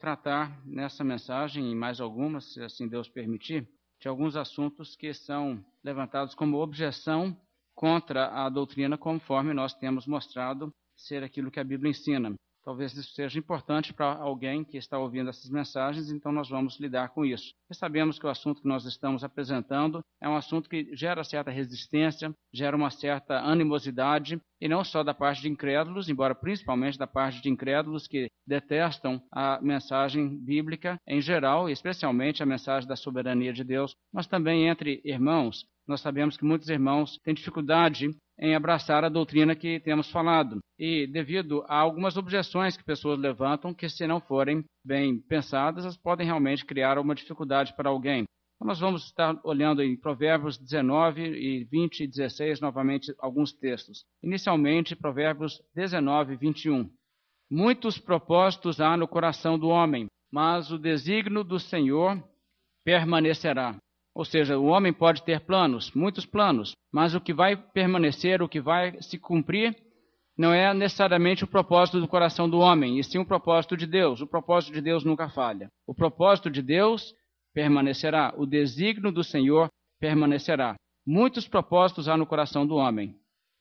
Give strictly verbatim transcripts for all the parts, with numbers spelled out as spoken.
tratar nessa mensagem e mais algumas, se assim Deus permitir, de alguns assuntos que são levantados como objeção contra a doutrina conforme nós temos mostrado ser aquilo que a Bíblia ensina. Talvez isso seja importante para alguém que está ouvindo essas mensagens, então nós vamos lidar com isso. E sabemos que o assunto que nós estamos apresentando é um assunto que gera certa resistência, gera uma certa animosidade, e não só da parte de incrédulos, embora principalmente da parte de incrédulos que detestam a mensagem bíblica em geral, e especialmente a mensagem da soberania de Deus, mas também entre irmãos. Nós sabemos que muitos irmãos têm dificuldade em abraçar a doutrina que temos falado. E devido a algumas objeções que pessoas levantam, que se não forem bem pensadas, elas podem realmente criar uma dificuldade para alguém. Então nós vamos estar olhando em Provérbios dezenove e vinte e dezesseis, novamente, alguns textos. Inicialmente, Provérbios dezenove, vinte e um. Muitos propósitos há no coração do homem, mas o desígnio do Senhor permanecerá. Ou seja, o homem pode ter planos, muitos planos, mas o que vai permanecer, o que vai se cumprir, não é necessariamente o propósito do coração do homem, e sim o propósito de Deus. O propósito de Deus nunca falha. O propósito de Deus permanecerá. O desígnio do Senhor permanecerá. Muitos propósitos há no coração do homem,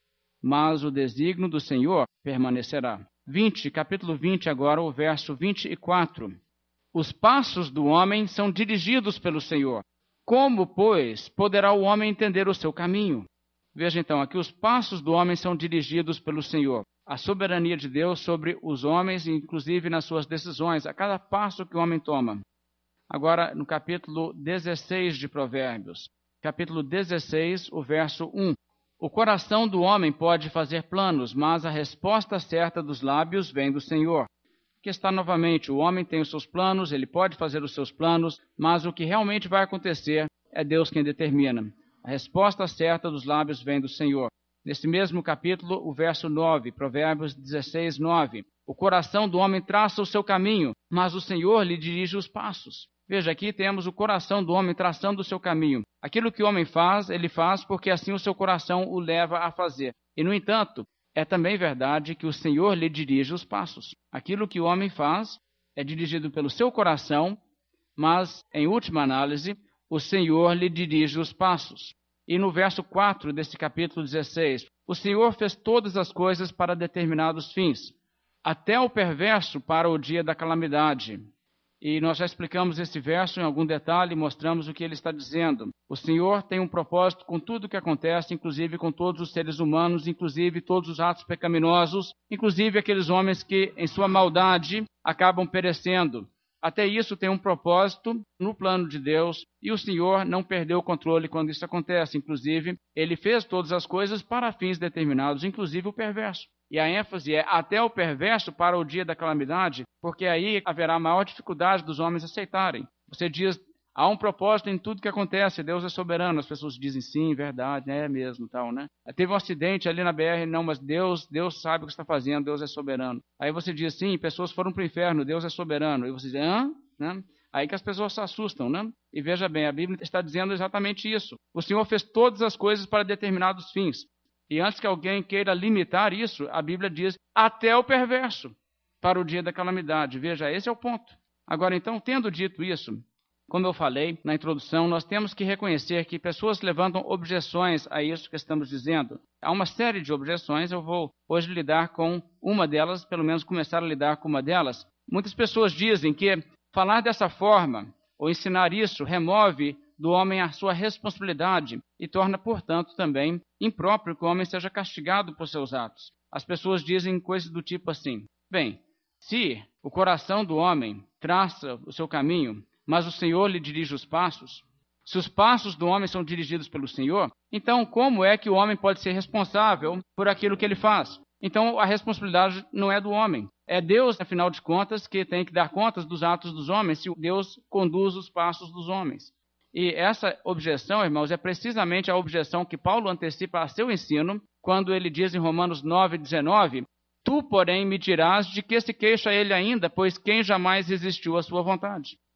mas o desígnio do Senhor permanecerá. vinte, capítulo vinte agora, o verso vinte e quatro. Os passos do homem são dirigidos pelo Senhor. Como, pois, poderá o homem entender o seu caminho? Veja então, aqui os passos do homem são dirigidos pelo Senhor. A soberania de Deus sobre os homens, inclusive nas suas decisões, a cada passo que o homem toma. Agora, no capítulo dezesseis de Provérbios. Capítulo dezesseis, o verso um. O coração do homem pode fazer planos, mas a resposta certa dos lábios vem do Senhor. Que está novamente, o homem tem os seus planos, ele pode fazer os seus planos, mas o que realmente vai acontecer é Deus quem determina. A resposta certa dos lábios vem do Senhor. Nesse mesmo capítulo, o verso nove, Provérbios dezesseis, nove. O coração do homem traça o seu caminho, mas o Senhor lhe dirige os passos. Veja, aqui temos o coração do homem traçando o seu caminho. Aquilo que o homem faz, ele faz porque assim o seu coração o leva a fazer. E, no entanto, é também verdade que o Senhor lhe dirige os passos. Aquilo que o homem faz é dirigido pelo seu coração, mas, em última análise, o Senhor lhe dirige os passos. E no verso quatro desse capítulo dezesseis, o Senhor fez todas as coisas para determinados fins, até o perverso para o dia da calamidade. E nós já explicamos esse verso em algum detalhe e mostramos o que ele está dizendo. O Senhor tem um propósito com tudo o que acontece, inclusive com todos os seres humanos, inclusive todos os atos pecaminosos, inclusive aqueles homens que, em sua maldade, acabam perecendo. Até isso tem um propósito no plano de Deus, e o Senhor não perdeu o controle quando isso acontece. Inclusive, ele fez todas as coisas para fins determinados, inclusive o perverso. E a ênfase é até o perverso para o dia da calamidade, porque aí haverá maior dificuldade dos homens aceitarem. Você diz, há um propósito em tudo que acontece, Deus é soberano. As pessoas dizem, sim, verdade, é mesmo, tal, né? Teve um acidente ali na B R, não, mas Deus, Deus sabe o que está fazendo, Deus é soberano. Aí você diz, sim, pessoas foram para o inferno, Deus é soberano. E você diz, hã? Né? Aí que as pessoas se assustam, né? E veja bem, a Bíblia está dizendo exatamente isso. O Senhor fez todas as coisas para determinados fins. E antes que alguém queira limitar isso, a Bíblia diz até o perverso para o dia da calamidade. Veja, esse é o ponto. Agora, então, tendo dito isso, como eu falei na introdução, nós temos que reconhecer que pessoas levantam objeções a isso que estamos dizendo. Há uma série de objeções, eu vou hoje lidar com uma delas, pelo menos começar a lidar com uma delas. Muitas pessoas dizem que falar dessa forma, ou ensinar isso, remove do homem a sua responsabilidade e torna, portanto, também impróprio que o homem seja castigado por seus atos. As pessoas dizem coisas do tipo assim, bem, se o coração do homem traça o seu caminho, mas o Senhor lhe dirige os passos, se os passos do homem são dirigidos pelo Senhor, então como é que o homem pode ser responsável por aquilo que ele faz? Então a responsabilidade não é do homem. É Deus, afinal de contas, que tem que dar contas dos atos dos homens, se Deus conduz os passos dos homens. E essa objeção, irmãos, é precisamente a objeção que Paulo antecipa a seu ensino, quando ele diz em Romanos nove, dezenove, tu, porém, me dirás de que se queixa ele ainda, pois quem jamais resistiu à sua vontade?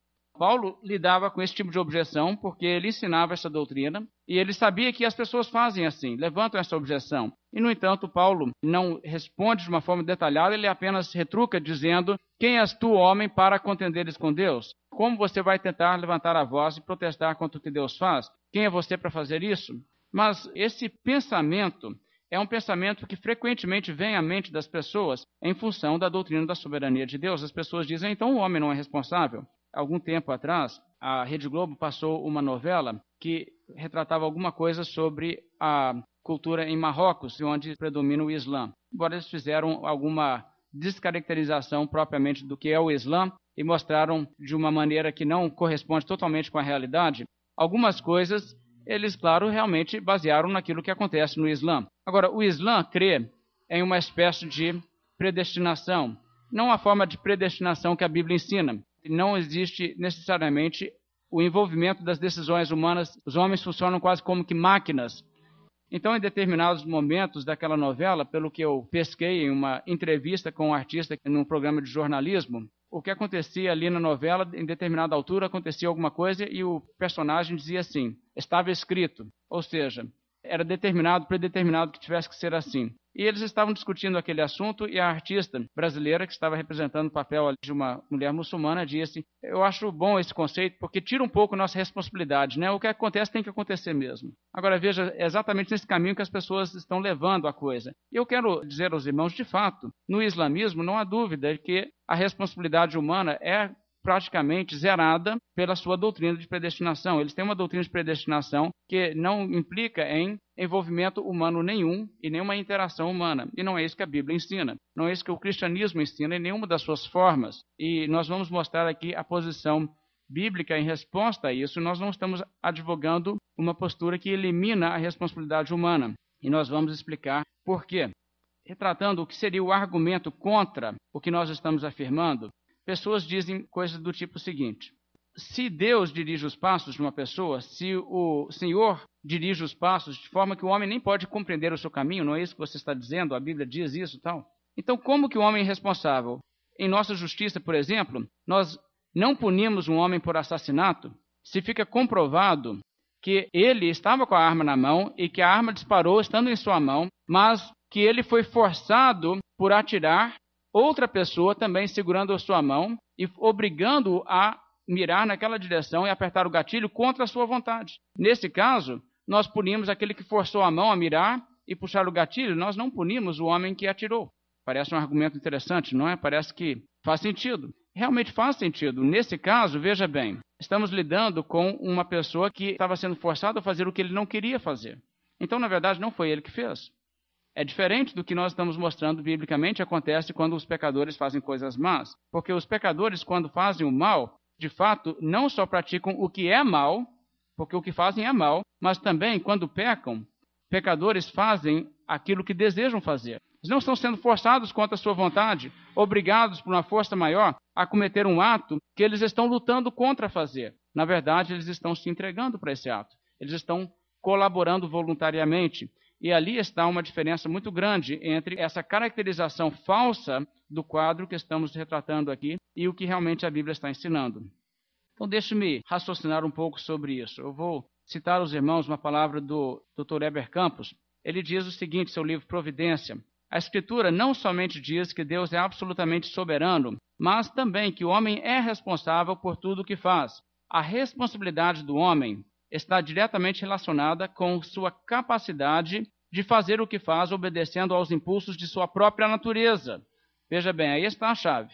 Paulo lidava com esse tipo de objeção porque ele ensinava essa doutrina e ele sabia que as pessoas fazem assim, levantam essa objeção. E, no entanto, Paulo não responde de uma forma detalhada, ele apenas retruca dizendo: quem és tu, homem, para contenderes com Deus? Como você vai tentar levantar a voz e protestar contra o que Deus faz? Quem é você para fazer isso? Mas esse pensamento é um pensamento que frequentemente vem à mente das pessoas em função da doutrina da soberania de Deus. As pessoas dizem: então o homem não é responsável. Algum tempo atrás, a Rede Globo passou uma novela que retratava alguma coisa sobre a cultura em Marrocos, onde predomina o Islã. Embora eles fizeram alguma descaracterização propriamente do que é o Islã e mostraram de uma maneira que não corresponde totalmente com a realidade, algumas coisas eles, claro, realmente basearam naquilo que acontece no Islã. Agora, o Islã crê em uma espécie de predestinação, não a forma de predestinação que a Bíblia ensina. Não existe necessariamente o envolvimento das decisões humanas. Os homens funcionam quase como que máquinas. Então, em determinados momentos daquela novela, pelo que eu pesquei em uma entrevista com um artista num programa de jornalismo, o que acontecia ali na novela, em determinada altura, acontecia alguma coisa e o personagem dizia assim: estava escrito, ou seja, era determinado, predeterminado que tivesse que ser assim. E eles estavam discutindo aquele assunto e a artista brasileira, que estava representando o papel de uma mulher muçulmana, disse: eu acho bom esse conceito porque tira um pouco nossa responsabilidade, né? O que acontece tem que acontecer mesmo. Agora veja, é exatamente nesse caminho que as pessoas estão levando a coisa. E eu quero dizer aos irmãos, de fato, no islamismo não há dúvida de que a responsabilidade humana é praticamente zerada pela sua doutrina de predestinação. Eles têm uma doutrina de predestinação que não implica em envolvimento humano nenhum e nenhuma interação humana. E não é isso que a Bíblia ensina. Não é isso que o cristianismo ensina em nenhuma das suas formas. E nós vamos mostrar aqui a posição bíblica em resposta a isso. Nós não estamos advogando uma postura que elimina a responsabilidade humana. E nós vamos explicar por quê. Retratando o que seria o argumento contra o que nós estamos afirmando, pessoas dizem coisas do tipo seguinte: se Deus dirige os passos de uma pessoa, se o Senhor dirige os passos de forma que o homem nem pode compreender o seu caminho, não é isso que você está dizendo? A Bíblia diz isso e tal. Então, como que o homem é responsável? Em nossa justiça, por exemplo, nós não punimos um homem por assassinato se fica comprovado que ele estava com a arma na mão e que a arma disparou estando em sua mão, mas que ele foi forçado por atirar outra pessoa também segurando a sua mão e obrigando-o a mirar naquela direção e apertar o gatilho contra a sua vontade. Nesse caso, nós punimos aquele que forçou a mão a mirar e puxar o gatilho, nós não punimos o homem que atirou. Parece um argumento interessante, não é? Parece que faz sentido. Realmente faz sentido. Nesse caso, veja bem, estamos lidando com uma pessoa que estava sendo forçada a fazer o que ele não queria fazer. Então, na verdade, não foi ele que fez. É diferente do que nós estamos mostrando biblicamente acontece quando os pecadores fazem coisas más. Porque os pecadores, quando fazem o mal, de fato, não só praticam o que é mal, porque o que fazem é mal, mas também, quando pecam, pecadores fazem aquilo que desejam fazer. Eles não estão sendo forçados contra a sua vontade, obrigados por uma força maior a cometer um ato que eles estão lutando contra fazer. Na verdade, eles estão se entregando para esse ato. Eles estão colaborando voluntariamente. E ali está uma diferença muito grande entre essa caracterização falsa do quadro que estamos retratando aqui e o que realmente a Bíblia está ensinando. Então, deixe-me raciocinar um pouco sobre isso. Eu vou citar aos irmãos uma palavra do doutor Heber Campos. Ele diz o seguinte em seu livro Providência: a Escritura não somente diz que Deus é absolutamente soberano, mas também que o homem é responsável por tudo o que faz. A responsabilidade do homem está diretamente relacionada com sua capacidade de fazer o que faz, obedecendo aos impulsos de sua própria natureza. Veja bem, aí está a chave.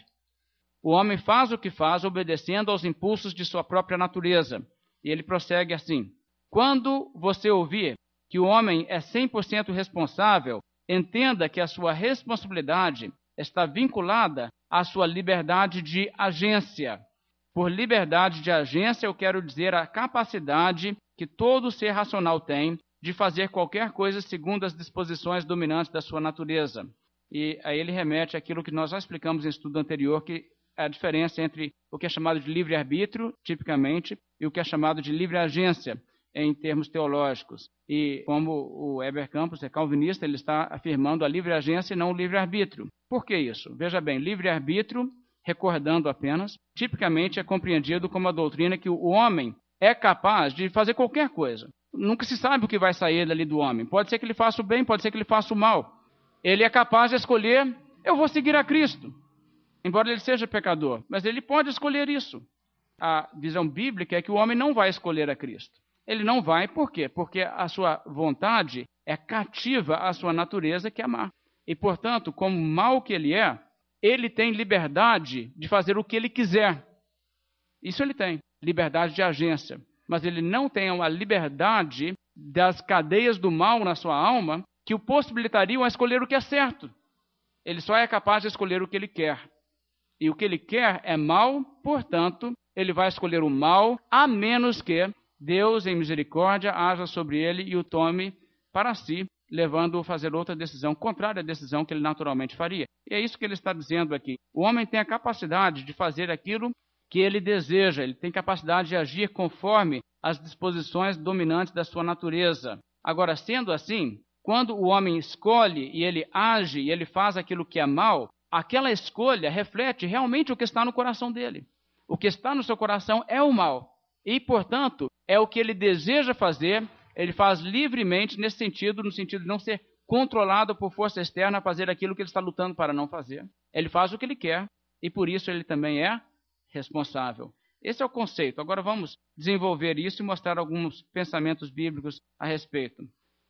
O homem faz o que faz, obedecendo aos impulsos de sua própria natureza. E ele prossegue assim: quando você ouvir que o homem é cem por cento responsável, entenda que a sua responsabilidade está vinculada à sua liberdade de agência. Por liberdade de agência, eu quero dizer a capacidade que todo ser racional tem de fazer qualquer coisa segundo as disposições dominantes da sua natureza. E aí ele remete àquilo que nós já explicamos em estudo anterior, que é a diferença entre o que é chamado de livre-arbítrio, tipicamente, e o que é chamado de livre-agência, em termos teológicos. E como o Heber Campos é calvinista, ele está afirmando a livre-agência e não o livre-arbítrio. Por que isso? Veja bem, livre-arbítrio recordando apenas, tipicamente é compreendido como a doutrina que o homem é capaz de fazer qualquer coisa. Nunca se sabe o que vai sair dali do homem. Pode ser que ele faça o bem, pode ser que ele faça o mal. Ele é capaz de escolher, eu vou seguir a Cristo, embora ele seja pecador, mas ele pode escolher isso. A visão bíblica é que o homem não vai escolher a Cristo. Ele não vai, por quê? Porque a sua vontade é cativa à sua natureza, que é amar. E, portanto, como mal que ele é, ele tem liberdade de fazer o que ele quiser. Isso ele tem, liberdade de agência. Mas ele não tem a liberdade das cadeias do mal na sua alma que o possibilitariam a escolher o que é certo. Ele só é capaz de escolher o que ele quer. E o que ele quer é mal, portanto, ele vai escolher o mal, a menos que Deus, em misericórdia, haja sobre ele e o tome para si, levando-o a fazer outra decisão, contrária à decisão que ele naturalmente faria. E é isso que ele está dizendo aqui. O homem tem a capacidade de fazer aquilo que ele deseja, ele tem capacidade de agir conforme as disposições dominantes da sua natureza. Agora, sendo assim, quando o homem escolhe e ele age e ele faz aquilo que é mal, aquela escolha reflete realmente o que está no coração dele. O que está no seu coração é o mal. E, portanto, é o que ele deseja fazer, ele faz livremente nesse sentido, no sentido de não ser controlado por força externa a fazer aquilo que ele está lutando para não fazer. Ele faz o que ele quer e, por isso, ele também é responsável. Esse é o conceito. Agora vamos desenvolver isso e mostrar alguns pensamentos bíblicos a respeito.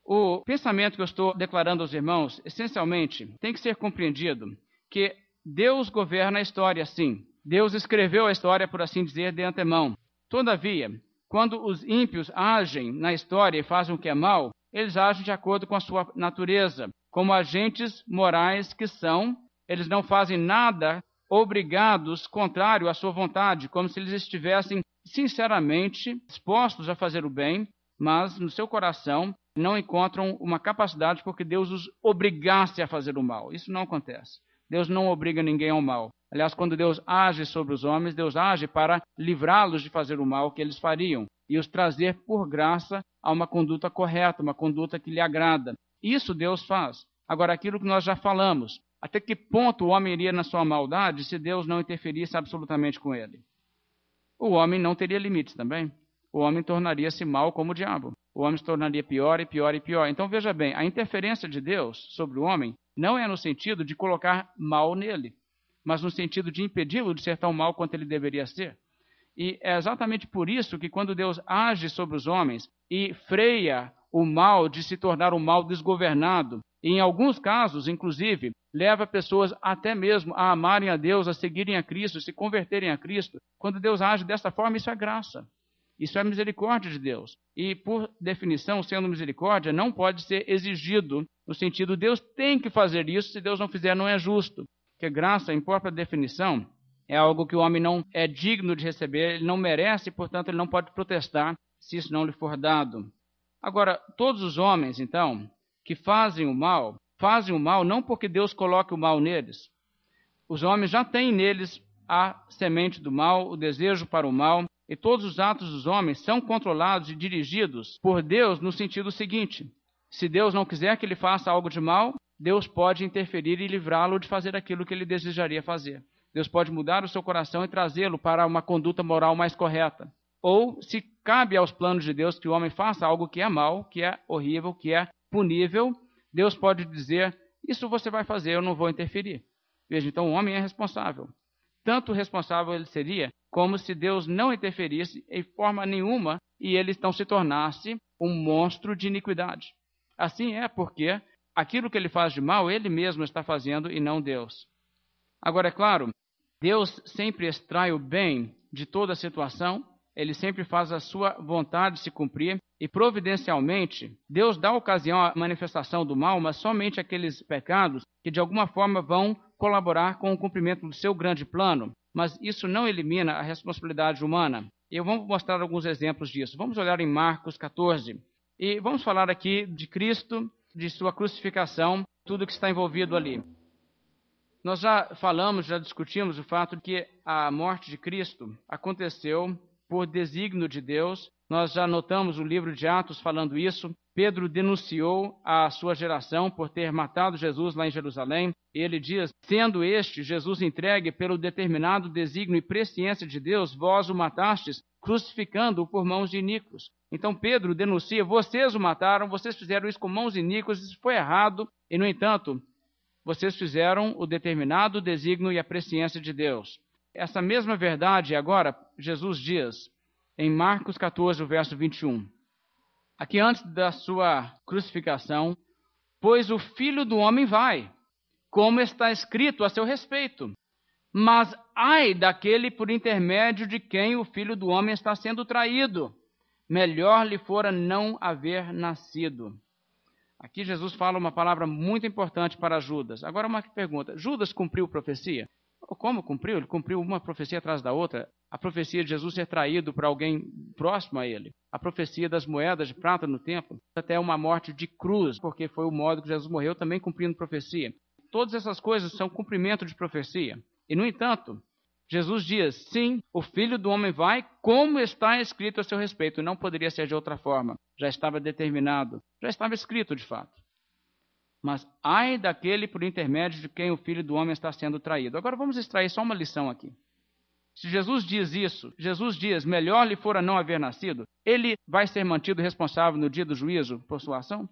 O pensamento que eu estou declarando aos irmãos, essencialmente, tem que ser compreendido que Deus governa a história, sim. Deus escreveu a história, por assim dizer, de antemão. Todavia, quando os ímpios agem na história e fazem o que é mal, eles agem de acordo com a sua natureza. Como agentes morais que são, eles não fazem nada obrigados, contrário à sua vontade, como se eles estivessem sinceramente dispostos a fazer o bem, mas no seu coração não encontram uma capacidade porque Deus os obrigasse a fazer o mal. Isso não acontece. Deus não obriga ninguém ao mal. Aliás, quando Deus age sobre os homens, Deus age para livrá-los de fazer o mal que eles fariam e os trazer por graça a uma conduta correta, uma conduta que lhe agrada. Isso Deus faz. Agora, aquilo que nós já falamos, até que ponto o homem iria na sua maldade se Deus não interferisse absolutamente com ele? O homem não teria limites também. O homem tornaria-se mal como o diabo. O homem se tornaria pior e pior e pior. Então, veja bem, a interferência de Deus sobre o homem não é no sentido de colocar mal nele, mas no sentido de impedi-lo de ser tão mal quanto ele deveria ser. E é exatamente por isso que quando Deus age sobre os homens e freia o mal de se tornar um mal desgovernado, e em alguns casos, inclusive, leva pessoas até mesmo a amarem a Deus, a seguirem a Cristo, se converterem a Cristo. Quando Deus age dessa forma, isso é graça. Isso é misericórdia de Deus. E, por definição, sendo misericórdia, não pode ser exigido, no sentido, Deus tem que fazer isso, se Deus não fizer, não é justo. Porque graça, em própria definição, é algo que o homem não é digno de receber, ele não merece, portanto, ele não pode protestar se isso não lhe for dado. Agora, todos os homens, então, que fazem o mal, fazem o mal não porque Deus coloque o mal neles. Os homens já têm neles a semente do mal, o desejo para o mal, e todos os atos dos homens são controlados e dirigidos por Deus no sentido seguinte: se Deus não quiser que ele faça algo de mal, Deus pode interferir e livrá-lo de fazer aquilo que ele desejaria fazer. Deus pode mudar o seu coração e trazê-lo para uma conduta moral mais correta. Ou, se cabe aos planos de Deus que o homem faça algo que é mal, que é horrível, que é punível, Deus pode dizer, isso você vai fazer, eu não vou interferir. Veja, então o homem é responsável. Tanto responsável ele seria, como se Deus não interferisse em forma nenhuma e ele então se tornasse um monstro de iniquidade. Assim é porque aquilo que ele faz de mal, ele mesmo está fazendo e não Deus. Agora, é claro, Deus sempre extrai o bem de toda a situação, ele sempre faz a sua vontade se cumprir e, providencialmente, Deus dá ocasião à manifestação do mal, mas somente aqueles pecados que, de alguma forma, vão colaborar com o cumprimento do seu grande plano. Mas isso não elimina a responsabilidade humana. E eu vou mostrar alguns exemplos disso. Vamos olhar em Marcos catorze. E vamos falar aqui de Cristo, de sua crucificação, tudo que está envolvido ali. Nós já falamos, já discutimos o fato de que a morte de Cristo aconteceu por desígnio de Deus. Nós já notamos o livro de Atos falando isso. Pedro denunciou a sua geração por ter matado Jesus lá em Jerusalém. Ele diz, sendo este Jesus entregue pelo determinado desígnio e presciência de Deus, vós o matastes, crucificando-o por mãos de iníquos. Então Pedro denuncia, vocês o mataram, vocês fizeram isso com mãos iníquas, isso foi errado, e no entanto, vocês fizeram o determinado desígnio e a presciência de Deus. Essa mesma verdade agora, Jesus diz, em Marcos catorze, verso vinte e um. Aqui antes da sua crucificação, pois o Filho do Homem vai, como está escrito a seu respeito. Mas ai daquele por intermédio de quem o Filho do Homem está sendo traído. Melhor lhe fora não haver nascido. Aqui Jesus fala uma palavra muito importante para Judas. Agora uma pergunta, Judas cumpriu profecia? Como cumpriu? Ele cumpriu uma profecia atrás da outra. A profecia de Jesus ser traído por alguém próximo a ele. A profecia das moedas de prata no templo. Até uma morte de cruz, porque foi o modo que Jesus morreu, também cumprindo profecia. Todas essas coisas são cumprimento de profecia. E, no entanto, Jesus diz, sim, o Filho do Homem vai, como está escrito a seu respeito. Não poderia ser de outra forma. Já estava determinado. Já estava escrito, de fato. Mas ai daquele por intermédio de quem o Filho do Homem está sendo traído. Agora vamos extrair só uma lição aqui. Se Jesus diz isso, Jesus diz, melhor lhe fora não haver nascido, ele vai ser mantido responsável no dia do juízo por sua ação?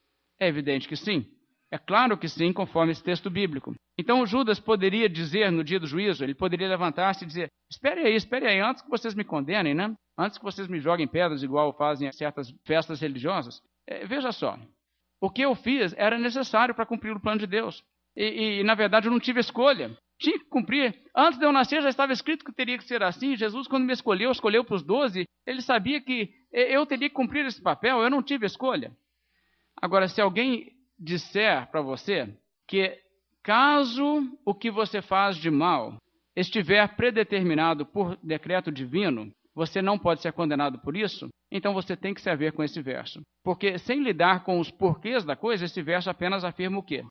É evidente que sim. É claro que sim, conforme esse texto bíblico. Então Judas poderia dizer no dia do juízo, ele poderia levantar-se e dizer, espere aí, espere aí, antes que vocês me condenem, né? Antes que vocês me joguem pedras igual fazem em certas festas religiosas. É, veja só. O que eu fiz era necessário para cumprir o plano de Deus. E, e, na verdade, eu não tive escolha. Tinha que cumprir. Antes de eu nascer, já estava escrito que teria que ser assim. Jesus, quando me escolheu, escolheu para os doze. Ele sabia que eu teria que cumprir esse papel. Eu não tive escolha. Agora, se alguém disser para você que caso o que você faz de mal estiver predeterminado por decreto divino, você não pode ser condenado por isso, então você tem que se haver com esse verso. Porque sem lidar com os porquês da coisa, esse verso apenas afirma o quê?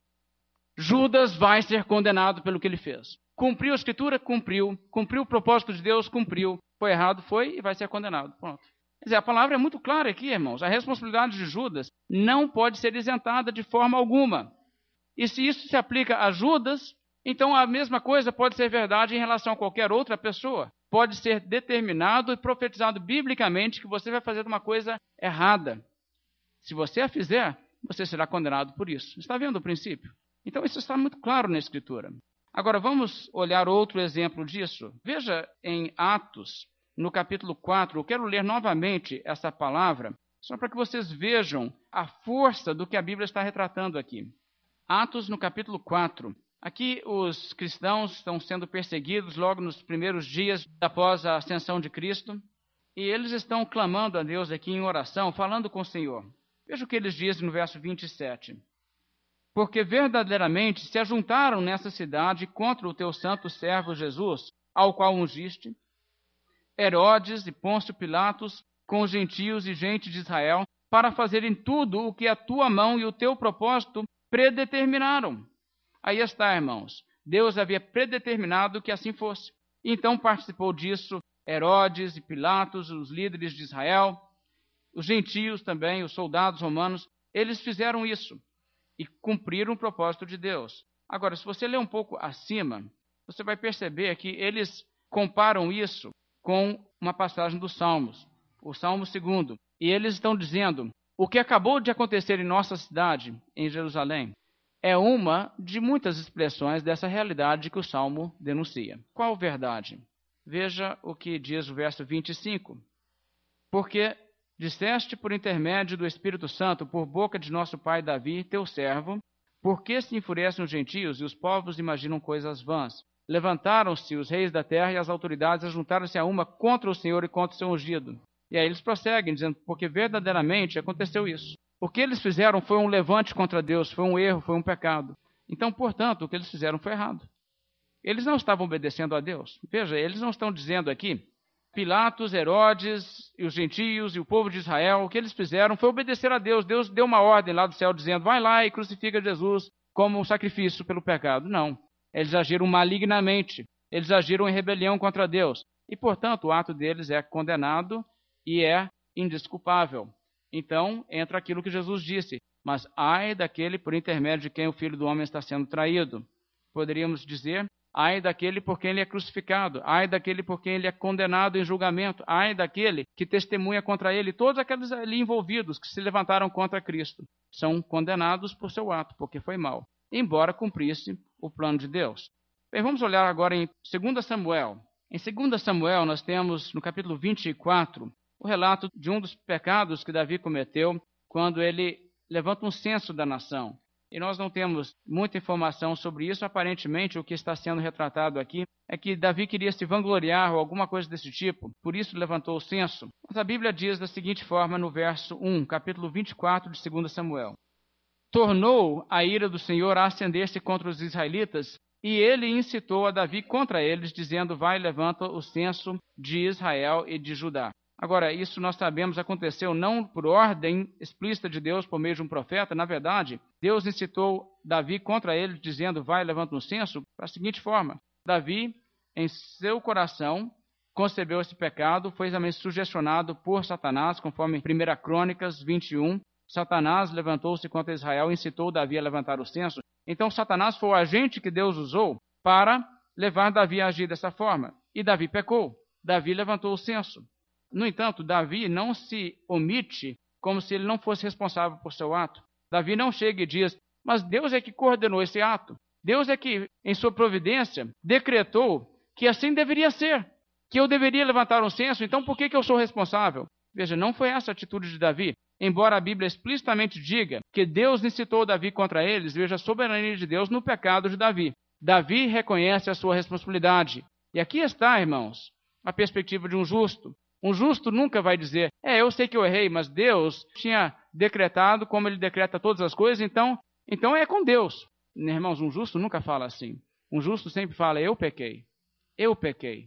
Judas vai ser condenado pelo que ele fez. Cumpriu a escritura? Cumpriu. Cumpriu o propósito de Deus? Cumpriu. Foi errado? Foi e vai ser condenado. Pronto. Quer dizer, a palavra é muito clara aqui, irmãos. A responsabilidade de Judas não pode ser isentada de forma alguma. E se isso se aplica a Judas, então a mesma coisa pode ser verdade em relação a qualquer outra pessoa. Pode ser determinado e profetizado biblicamente que você vai fazer uma coisa errada. Se você a fizer, você será condenado por isso. Está vendo o princípio? Então isso está muito claro na Escritura. Agora vamos olhar outro exemplo disso. Veja em Atos, no capítulo quatro, eu quero ler novamente essa palavra, só para que vocês vejam a força do que a Bíblia está retratando aqui. Atos, no capítulo quatro. Aqui os cristãos estão sendo perseguidos logo nos primeiros dias após a ascensão de Cristo. E eles estão clamando a Deus aqui em oração, falando com o Senhor. Veja o que eles dizem no verso vinte e sete. Porque verdadeiramente se ajuntaram nessa cidade contra o teu santo servo Jesus, ao qual ungiste, Herodes e Pôncio Pilatos, com os gentios e gente de Israel, para fazerem tudo o que a tua mão e o teu propósito predeterminaram. Aí está, irmãos. Deus havia predeterminado que assim fosse. Então participou disso Herodes e Pilatos, os líderes de Israel, os gentios também, os soldados romanos. Eles fizeram isso e cumpriram o propósito de Deus. Agora, se você ler um pouco acima, você vai perceber que eles comparam isso com uma passagem dos Salmos, o Salmo segundo. E eles estão dizendo, o que acabou de acontecer em nossa cidade, em Jerusalém, é uma de muitas expressões dessa realidade que o Salmo denuncia. Qual verdade? Veja o que diz o verso vinte e cinco. Porque disseste por intermédio do Espírito Santo, por boca de nosso pai Davi, teu servo, por que se enfurecem os gentios e os povos imaginam coisas vãs? Levantaram-se os reis da terra e as autoridades ajuntaram-se a uma contra o Senhor e contra o seu ungido. E aí eles prosseguem, dizendo, porque verdadeiramente aconteceu isso. O que eles fizeram foi um levante contra Deus, foi um erro, foi um pecado. Então, portanto, o que eles fizeram foi errado. Eles não estavam obedecendo a Deus. Veja, eles não estão dizendo aqui, Pilatos, Herodes, e os gentios e o povo de Israel, o que eles fizeram foi obedecer a Deus. Deus deu uma ordem lá do céu dizendo, vai lá e crucifica Jesus como um sacrifício pelo pecado. Não. Eles agiram malignamente. Eles agiram em rebelião contra Deus. E, portanto, o ato deles é condenado e é indesculpável. Então entra aquilo que Jesus disse: mas ai daquele por intermédio de quem o Filho do Homem está sendo traído. Poderíamos dizer: ai daquele por quem ele é crucificado, ai daquele por quem ele é condenado em julgamento, ai daquele que testemunha contra ele. Todos aqueles ali envolvidos que se levantaram contra Cristo são condenados por seu ato, porque foi mau, embora cumprisse o plano de Deus. Bem, vamos olhar agora em dois Samuel. Em dois Samuel nós temos no capítulo vinte e quatro o relato de um dos pecados que Davi cometeu quando ele levanta um censo da nação. E nós não temos muita informação sobre isso. Aparentemente, o que está sendo retratado aqui é que Davi queria se vangloriar ou alguma coisa desse tipo, por isso levantou o censo. Mas a Bíblia diz da seguinte forma no verso um, capítulo vinte e quatro de dois Samuel. Tornou a ira do Senhor a acender-se contra os israelitas, e ele incitou a Davi contra eles, dizendo: vai, levanta o censo de Israel e de Judá. Agora, isso nós sabemos aconteceu não por ordem explícita de Deus por meio de um profeta. Na verdade, Deus incitou Davi contra eles, dizendo: vai, levanta um censo, para a seguinte forma. Davi, em seu coração, concebeu esse pecado, foi também sugestionado por Satanás, conforme primeira Crônicas vinte e um. Satanás levantou-se contra Israel e incitou Davi a levantar o censo. Então, Satanás foi o agente que Deus usou para levar Davi a agir dessa forma. E Davi pecou. Davi levantou o censo. No entanto, Davi não se omite como se ele não fosse responsável por seu ato. Davi não chega e diz: mas Deus é que coordenou esse ato. Deus é que, em sua providência, decretou que assim deveria ser, que eu deveria levantar um censo, então por que, que eu sou responsável? Veja, não foi essa a atitude de Davi. Embora a Bíblia explicitamente diga que Deus incitou Davi contra eles, veja a soberania de Deus no pecado de Davi. Davi reconhece a sua responsabilidade. E aqui está, irmãos, a perspectiva de um justo. Um justo nunca vai dizer: é, eu sei que eu errei, mas Deus tinha decretado como ele decreta todas as coisas, então, então é com Deus. Irmãos, um justo nunca fala assim. Um justo sempre fala: eu pequei, eu pequei.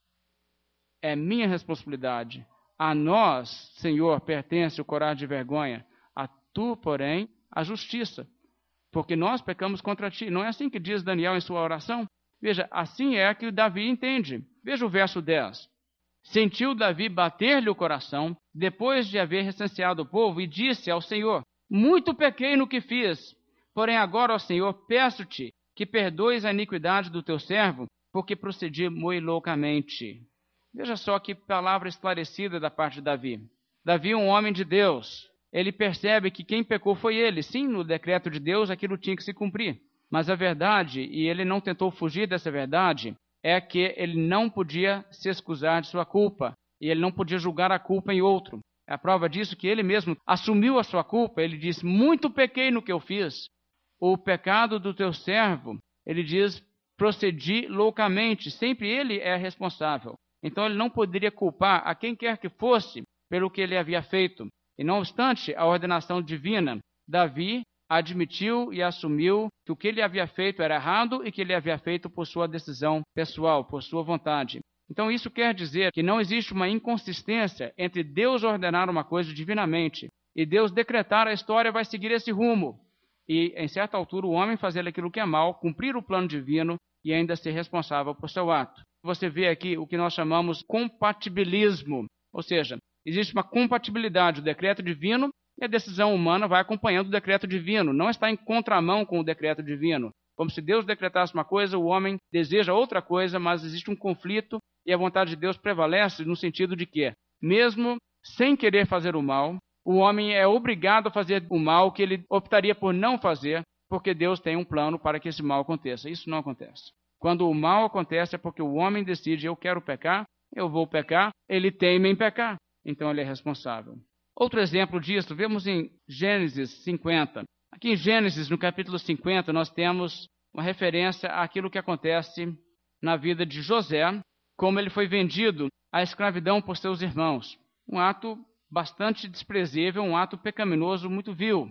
É minha responsabilidade. A nós, Senhor, pertence o corar de vergonha. A tu, porém, a justiça. Porque nós pecamos contra ti. Não é assim que diz Daniel em sua oração? Veja, assim é que Davi entende. Veja o verso dez. Sentiu Davi bater-lhe o coração, depois de haver recenseado o povo, e disse ao Senhor: muito pequei no que fiz. Porém agora, ó Senhor, peço-te que perdoes a iniquidade do teu servo, porque procedi muito loucamente. Veja só que palavra esclarecida da parte de Davi. Davi, um homem de Deus, ele percebe que quem pecou foi ele. Sim, no decreto de Deus aquilo tinha que se cumprir. Mas a verdade, e ele não tentou fugir dessa verdade, é que ele não podia se excusar de sua culpa. E ele não podia julgar a culpa em outro. A prova disso é que ele mesmo assumiu a sua culpa. Ele disse: muito pequei no que eu fiz. O pecado do teu servo, ele diz, procedi loucamente. Sempre ele é responsável. Então ele não poderia culpar a quem quer que fosse pelo que ele havia feito. E não obstante a ordenação divina, Davi admitiu e assumiu que o que ele havia feito era errado e que ele havia feito por sua decisão pessoal, por sua vontade. Então isso quer dizer que não existe uma inconsistência entre Deus ordenar uma coisa divinamente e Deus decretar a história vai seguir esse rumo. E em certa altura o homem fazer aquilo que é mal, cumprir o plano divino e ainda ser responsável por seu ato. Você vê aqui o que nós chamamos compatibilismo, ou seja, existe uma compatibilidade, o decreto divino e a decisão humana vai acompanhando o decreto divino, não está em contramão com o decreto divino. Como se Deus decretasse uma coisa, o homem deseja outra coisa, mas existe um conflito e a vontade de Deus prevalece no sentido de que, mesmo sem querer fazer o mal, o homem é obrigado a fazer o mal que ele optaria por não fazer, porque Deus tem um plano para que esse mal aconteça. Isso não acontece. Quando o mal acontece é porque o homem decide: eu quero pecar, eu vou pecar, ele teima em pecar, então ele é responsável. Outro exemplo disso, vemos em Gênesis cinquenta. Aqui em Gênesis, no capítulo cinquenta, nós temos uma referência àquilo que acontece na vida de José, como ele foi vendido à escravidão por seus irmãos. Um ato bastante desprezível, um ato pecaminoso muito vil.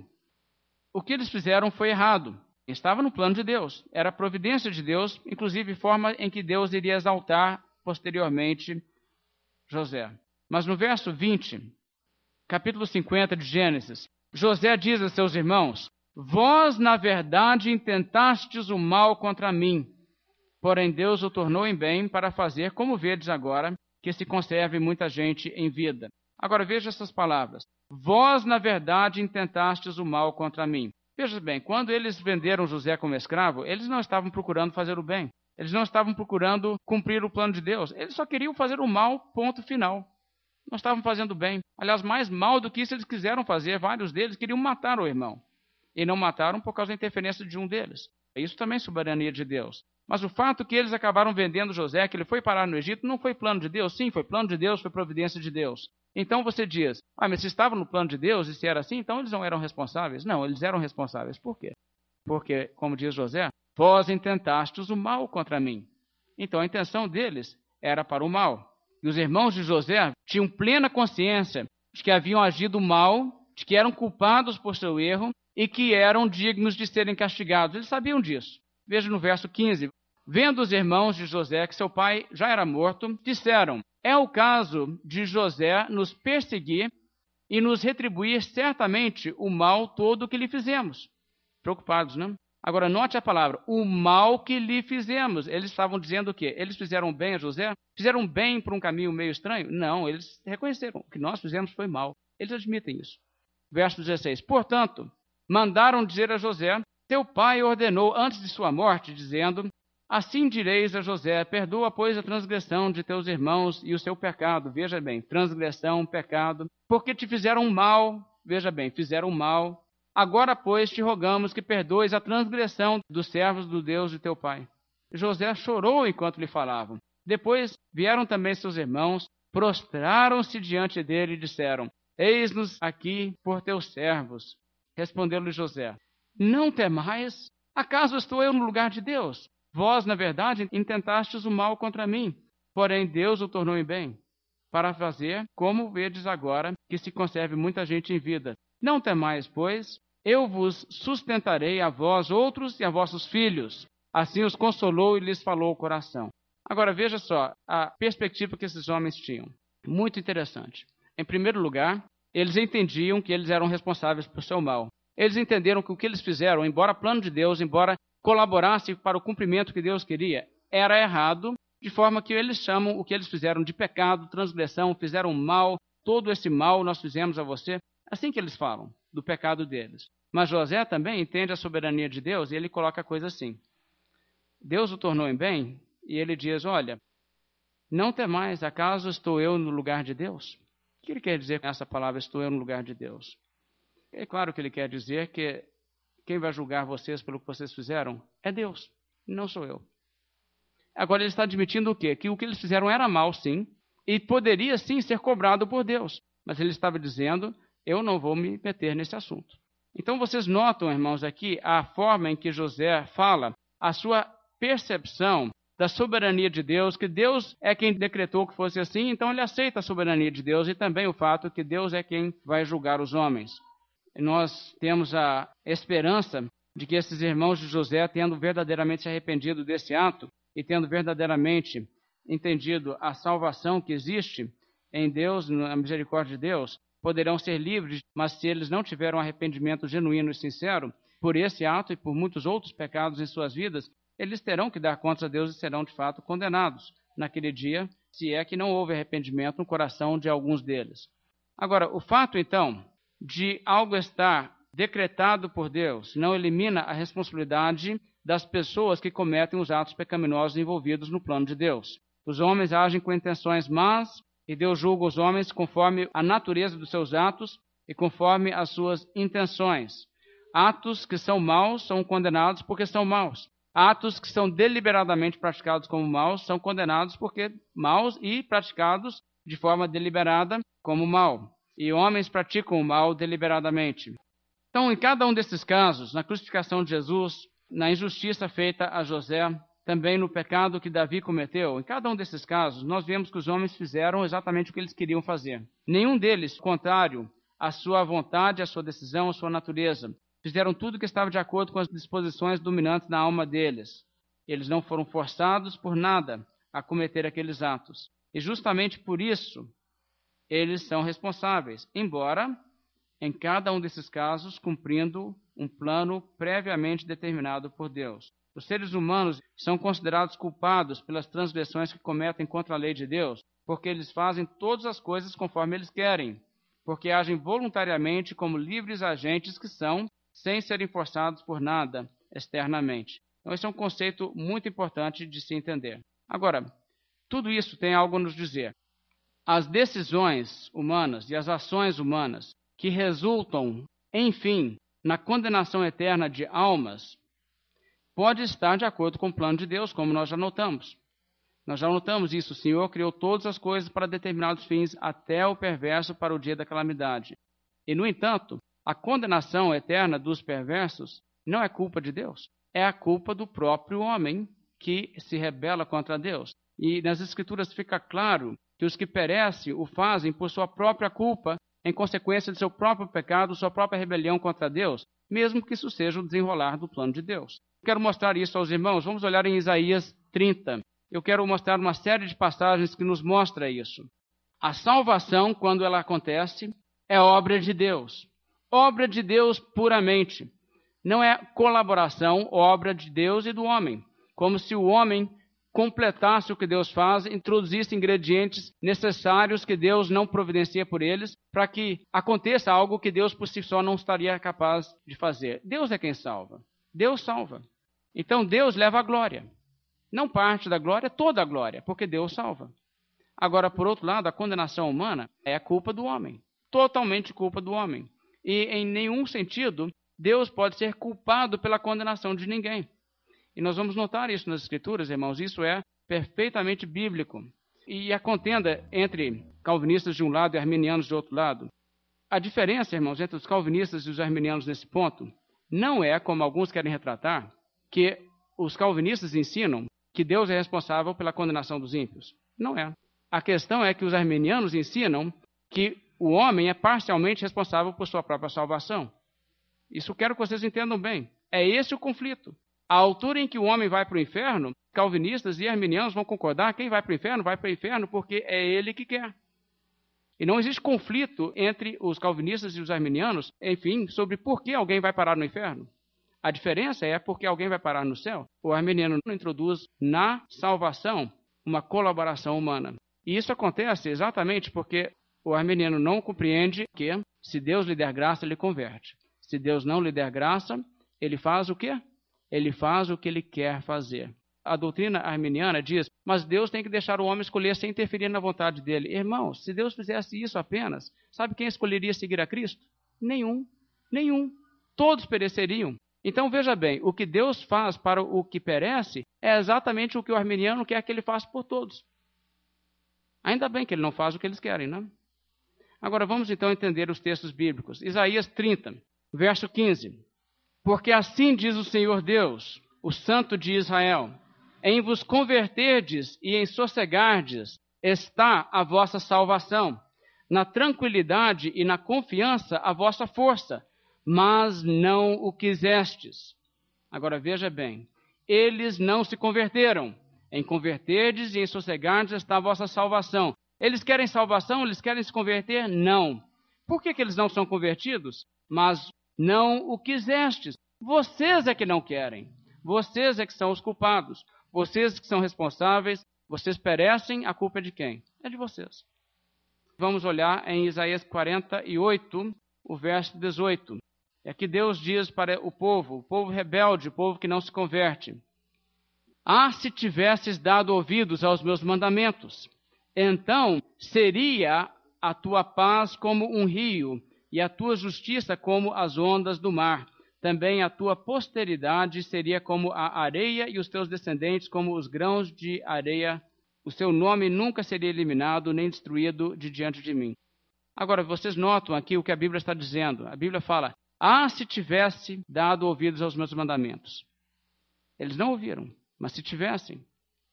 O que eles fizeram foi errado. Estava no plano de Deus, era a providência de Deus, inclusive forma em que Deus iria exaltar posteriormente José. Mas no verso vinte, capítulo cinquenta de Gênesis, José diz a seus irmãos: vós na verdade intentastes o mal contra mim, porém Deus o tornou em bem para fazer, como vedes agora, que se conserve muita gente em vida. Agora veja essas palavras. Vós, na verdade, intentastes o mal contra mim. Veja bem, quando eles venderam José como escravo, eles não estavam procurando fazer o bem. Eles não estavam procurando cumprir o plano de Deus. Eles só queriam fazer o mal, ponto final. Não estavam fazendo o bem. Aliás, mais mal do que isso eles quiseram fazer. Vários deles queriam matar o irmão. E não mataram por causa da interferência de um deles. Isso também é soberania de Deus. Mas o fato que eles acabaram vendendo José, que ele foi parar no Egito, não foi plano de Deus? Sim, foi plano de Deus, foi providência de Deus. Então você diz, ah, mas se estavam no plano de Deus e se era assim, então eles não eram responsáveis? Não, eles eram responsáveis. Por quê? Porque, como diz José, vós intentastes o mal contra mim. Então a intenção deles era para o mal. E os irmãos de José tinham plena consciência de que haviam agido mal, de que eram culpados por seu erro e que eram dignos de serem castigados. Eles sabiam disso. Veja no verso quinze. Vendo os irmãos de José que seu pai já era morto, disseram, é o caso de José nos perseguir e nos retribuir certamente o mal todo que lhe fizemos. Preocupados, não? Agora, note a palavra, o mal que lhe fizemos. Eles estavam dizendo o quê? Eles fizeram bem a José? Fizeram bem por um caminho meio estranho? Não, eles reconheceram que nós fizemos foi mal. Eles admitem isso. Verso dezesseis. Portanto, mandaram dizer a José, teu pai ordenou antes de sua morte, dizendo, assim direis a José, perdoa, pois, a transgressão de teus irmãos e o seu pecado. Veja bem, transgressão, pecado, porque te fizeram mal, veja bem, fizeram mal. Agora, pois, te rogamos que perdoes a transgressão dos servos do Deus de teu pai. José chorou enquanto lhe falavam. Depois vieram também seus irmãos, prostraram-se diante dele e disseram, eis-nos aqui por teus servos. Respondeu-lhe José, não temais, acaso estou eu no lugar de Deus? Vós, na verdade, intentastes o mal contra mim, porém Deus o tornou em bem, para fazer, como vedes agora, que se conserve muita gente em vida. Não temais, pois, eu vos sustentarei a vós outros e a vossos filhos. Assim os consolou e lhes falou o coração. Agora veja só a perspectiva que esses homens tinham. Muito interessante. Em primeiro lugar, eles entendiam que eles eram responsáveis por seu mal. Eles entenderam que o que eles fizeram, embora plano de Deus, embora colaborasse para o cumprimento que Deus queria, era errado, de forma que eles chamam o que eles fizeram de pecado, transgressão, fizeram mal, todo esse mal nós fizemos a você. Assim que eles falam, do pecado deles. Mas José também entende a soberania de Deus e ele coloca a coisa assim. Deus o tornou em bem e ele diz, olha, não temais, acaso estou eu no lugar de Deus? O que ele quer dizer com essa palavra, estou eu no lugar de Deus? É claro que ele quer dizer que quem vai julgar vocês pelo que vocês fizeram é Deus, não sou eu. Agora ele está admitindo o quê? Que o que eles fizeram era mal, sim, e poderia sim ser cobrado por Deus. Mas ele estava dizendo, eu não vou me meter nesse assunto. Então vocês notam, irmãos, aqui a forma em que José fala, a sua percepção da soberania de Deus, que Deus é quem decretou que fosse assim, então ele aceita a soberania de Deus e também o fato que Deus é quem vai julgar os homens. E nós temos a esperança de que esses irmãos de José, tendo verdadeiramente se arrependido desse ato e tendo verdadeiramente entendido a salvação que existe em Deus, na misericórdia de Deus, poderão ser livres, mas se eles não tiveram arrependimento genuíno e sincero, por esse ato e por muitos outros pecados em suas vidas, eles terão que dar contas a Deus e serão de fato condenados naquele dia, se é que não houve arrependimento no coração de alguns deles. Agora, o fato então de algo estar decretado por Deus não elimina a responsabilidade das pessoas que cometem os atos pecaminosos envolvidos no plano de Deus. Os homens agem com intenções más e Deus julga os homens conforme a natureza dos seus atos e conforme as suas intenções. Atos que são maus são condenados porque são maus. Atos que são deliberadamente praticados como maus são condenados porque maus e praticados de forma deliberada como mal. E homens praticam o mal deliberadamente. Então, em cada um desses casos, na crucificação de Jesus, na injustiça feita a José, também no pecado que Davi cometeu, em cada um desses casos, nós vemos que os homens fizeram exatamente o que eles queriam fazer. Nenhum deles, contrário à sua vontade, à sua decisão, à sua natureza. Fizeram tudo que estava de acordo com as disposições dominantes na alma deles. Eles não foram forçados por nada a cometer aqueles atos. E justamente por isso, eles são responsáveis, embora, em cada um desses casos, cumprindo um plano previamente determinado por Deus. Os seres humanos são considerados culpados pelas transgressões que cometem contra a lei de Deus, porque eles fazem todas as coisas conforme eles querem, porque agem voluntariamente como livres agentes que são, sem serem forçados por nada externamente. Então, esse é um conceito muito importante de se entender. Agora, tudo isso tem algo a nos dizer. As decisões humanas e as ações humanas que resultam, enfim, na condenação eterna de almas, pode estar de acordo com o plano de Deus, como nós já notamos. Nós já notamos isso. O Senhor criou todas as coisas para determinados fins, até o perverso para o dia da calamidade. E, no entanto, a condenação eterna dos perversos não é culpa de Deus. É a culpa do próprio homem que se rebela contra Deus. E nas Escrituras fica claro que os que perecem o fazem por sua própria culpa, em consequência de seu próprio pecado, sua própria rebelião contra Deus, mesmo que isso seja o desenrolar do plano de Deus. Quero mostrar isso aos irmãos. Vamos olhar em Isaías trinta. Eu quero mostrar uma série de passagens que nos mostra isso. A salvação, quando ela acontece, é obra de Deus. Obra de Deus puramente. Não é colaboração, obra de Deus e do homem. Como se o homem completasse o que Deus faz, introduzisse ingredientes necessários que Deus não providencia por eles, para que aconteça algo que Deus por si só não estaria capaz de fazer. Deus é quem salva. Deus salva. Então Deus leva a glória. Não parte da glória, toda a glória, porque Deus salva. Agora, por outro lado, a condenação humana é culpa do homem. Totalmente culpa do homem. E em nenhum sentido, Deus pode ser culpado pela condenação de ninguém. E nós vamos notar isso nas Escrituras, irmãos. Isso é perfeitamente bíblico. E a contenda entre calvinistas de um lado e arminianos de outro lado. A diferença, irmãos, entre os calvinistas e os arminianos nesse ponto, não é, como alguns querem retratar, que os calvinistas ensinam que Deus é responsável pela condenação dos ímpios. Não é. A questão é que os arminianos ensinam que o homem é parcialmente responsável por sua própria salvação. Isso quero que vocês entendam bem. É esse o conflito. A altura em que o homem vai para o inferno, calvinistas e arminianos vão concordar, quem vai para o inferno, vai para o inferno porque é ele que quer. E não existe conflito entre os calvinistas e os arminianos, enfim, sobre por que alguém vai parar no inferno. A diferença é porque alguém vai parar no céu. O arminiano não introduz na salvação uma colaboração humana. E isso acontece exatamente porque o arminiano não compreende que, se Deus lhe der graça, ele converte. Se Deus não lhe der graça, ele faz o quê? Ele faz o que ele quer fazer. A doutrina arminiana diz, mas Deus tem que deixar o homem escolher sem interferir na vontade dele. Irmãos, se Deus fizesse isso apenas, sabe quem escolheria seguir a Cristo? Nenhum. Nenhum. Todos pereceriam. Então, veja bem, o que Deus faz para o que perece é exatamente o que o arminiano quer que ele faça por todos. Ainda bem que ele não faz o que eles querem, não? Agora, vamos então entender os textos bíblicos. Isaías trinta, verso quinze. Porque assim diz o Senhor Deus, o Santo de Israel, em vos converterdes e em sossegardes está a vossa salvação, na tranquilidade e na confiança a vossa força, mas não o quisestes. Agora veja bem, eles não se converteram. Em converterdes e em sossegardes está a vossa salvação. Eles querem salvação? Eles querem se converter? Não. Por que que eles não são convertidos? Mas não o quisestes. Vocês é que não querem. Vocês é que são os culpados. Vocês que são responsáveis. Vocês perecem, a culpa é de quem? É de vocês. Vamos olhar em Isaías quarenta e oito, o verso dezoito. É que Deus diz para o povo, o povo rebelde, o povo que não se converte. Ah, se tivesses dado ouvidos aos meus mandamentos, então seria a tua paz como um rio, e a tua justiça como as ondas do mar. Também a tua posteridade seria como a areia, e os teus descendentes como os grãos de areia. O seu nome nunca seria eliminado, nem destruído de diante de mim. Agora, vocês notam aqui o que a Bíblia está dizendo. A Bíblia fala, ah, se tivesse dado ouvidos aos meus mandamentos. Eles não ouviram, mas se tivessem,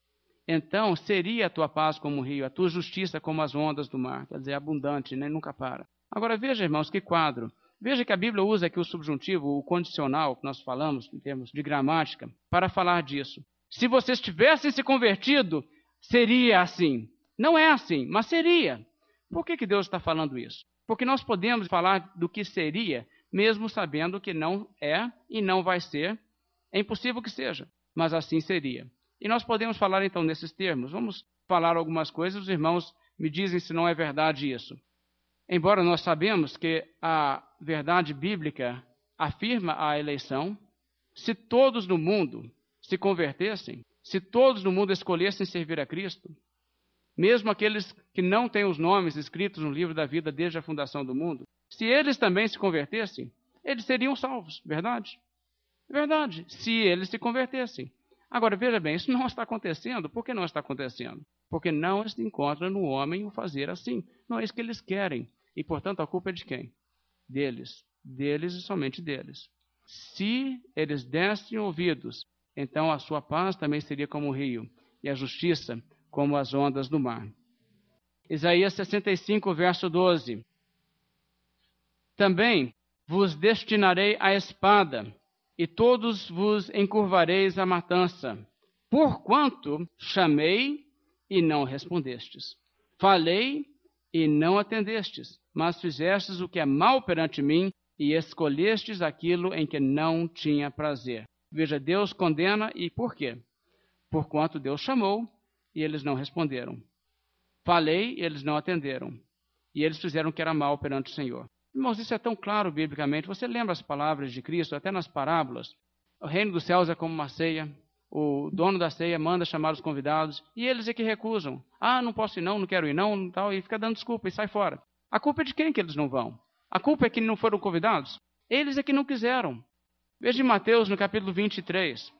então seria a tua paz como um rio, a tua justiça como as ondas do mar. Quer dizer, abundante, né? Nunca para. Agora veja, irmãos, que quadro. Veja que a Bíblia usa aqui o subjuntivo, o condicional, que nós falamos em termos de gramática, para falar disso. Se vocês tivessem se convertido, seria assim. Não é assim, mas seria. Por que que Deus está falando isso? Porque nós podemos falar do que seria, mesmo sabendo que não é e não vai ser. É impossível que seja, mas assim seria. E nós podemos falar então nesses termos. Vamos falar algumas coisas, os irmãos me dizem se não é verdade isso. Embora nós sabemos que a verdade bíblica afirma a eleição, se todos no mundo se convertessem, se todos no mundo escolhessem servir a Cristo, mesmo aqueles que não têm os nomes escritos no livro da vida desde a fundação do mundo, se eles também se convertessem, eles seriam salvos, verdade? Verdade, se eles se convertessem. Agora, veja bem, isso não está acontecendo. Por que não está acontecendo? Porque não se encontra no homem o fazer assim. Não é isso que eles querem. E, portanto, a culpa é de quem? Deles. Deles e somente deles. Se eles dessem ouvidos, então a sua paz também seria como o rio, e a justiça como as ondas do mar. Isaías sessenta e cinco, verso doze. Também vos destinarei a espada, e todos vos encurvareis à matança, porquanto chamei e não respondestes. Falei e não atendestes, mas fizestes o que é mal perante mim, e escolhestes aquilo em que não tinha prazer. Veja, Deus condena, e por quê? Porquanto Deus chamou, e eles não responderam. Falei, e eles não atenderam. E eles fizeram o que era mal perante o Senhor. Irmãos, isso é tão claro biblicamente. Você lembra as palavras de Cristo, até nas parábolas? O reino dos céus é como uma ceia. O dono da ceia manda chamar os convidados, e eles é que recusam. Ah, não posso ir não, não quero ir não, tal, e fica dando desculpa e sai fora. A culpa é de quem que eles não vão? A culpa é que não foram convidados? Eles é que não quiseram. Veja em Mateus, no capítulo vinte e três.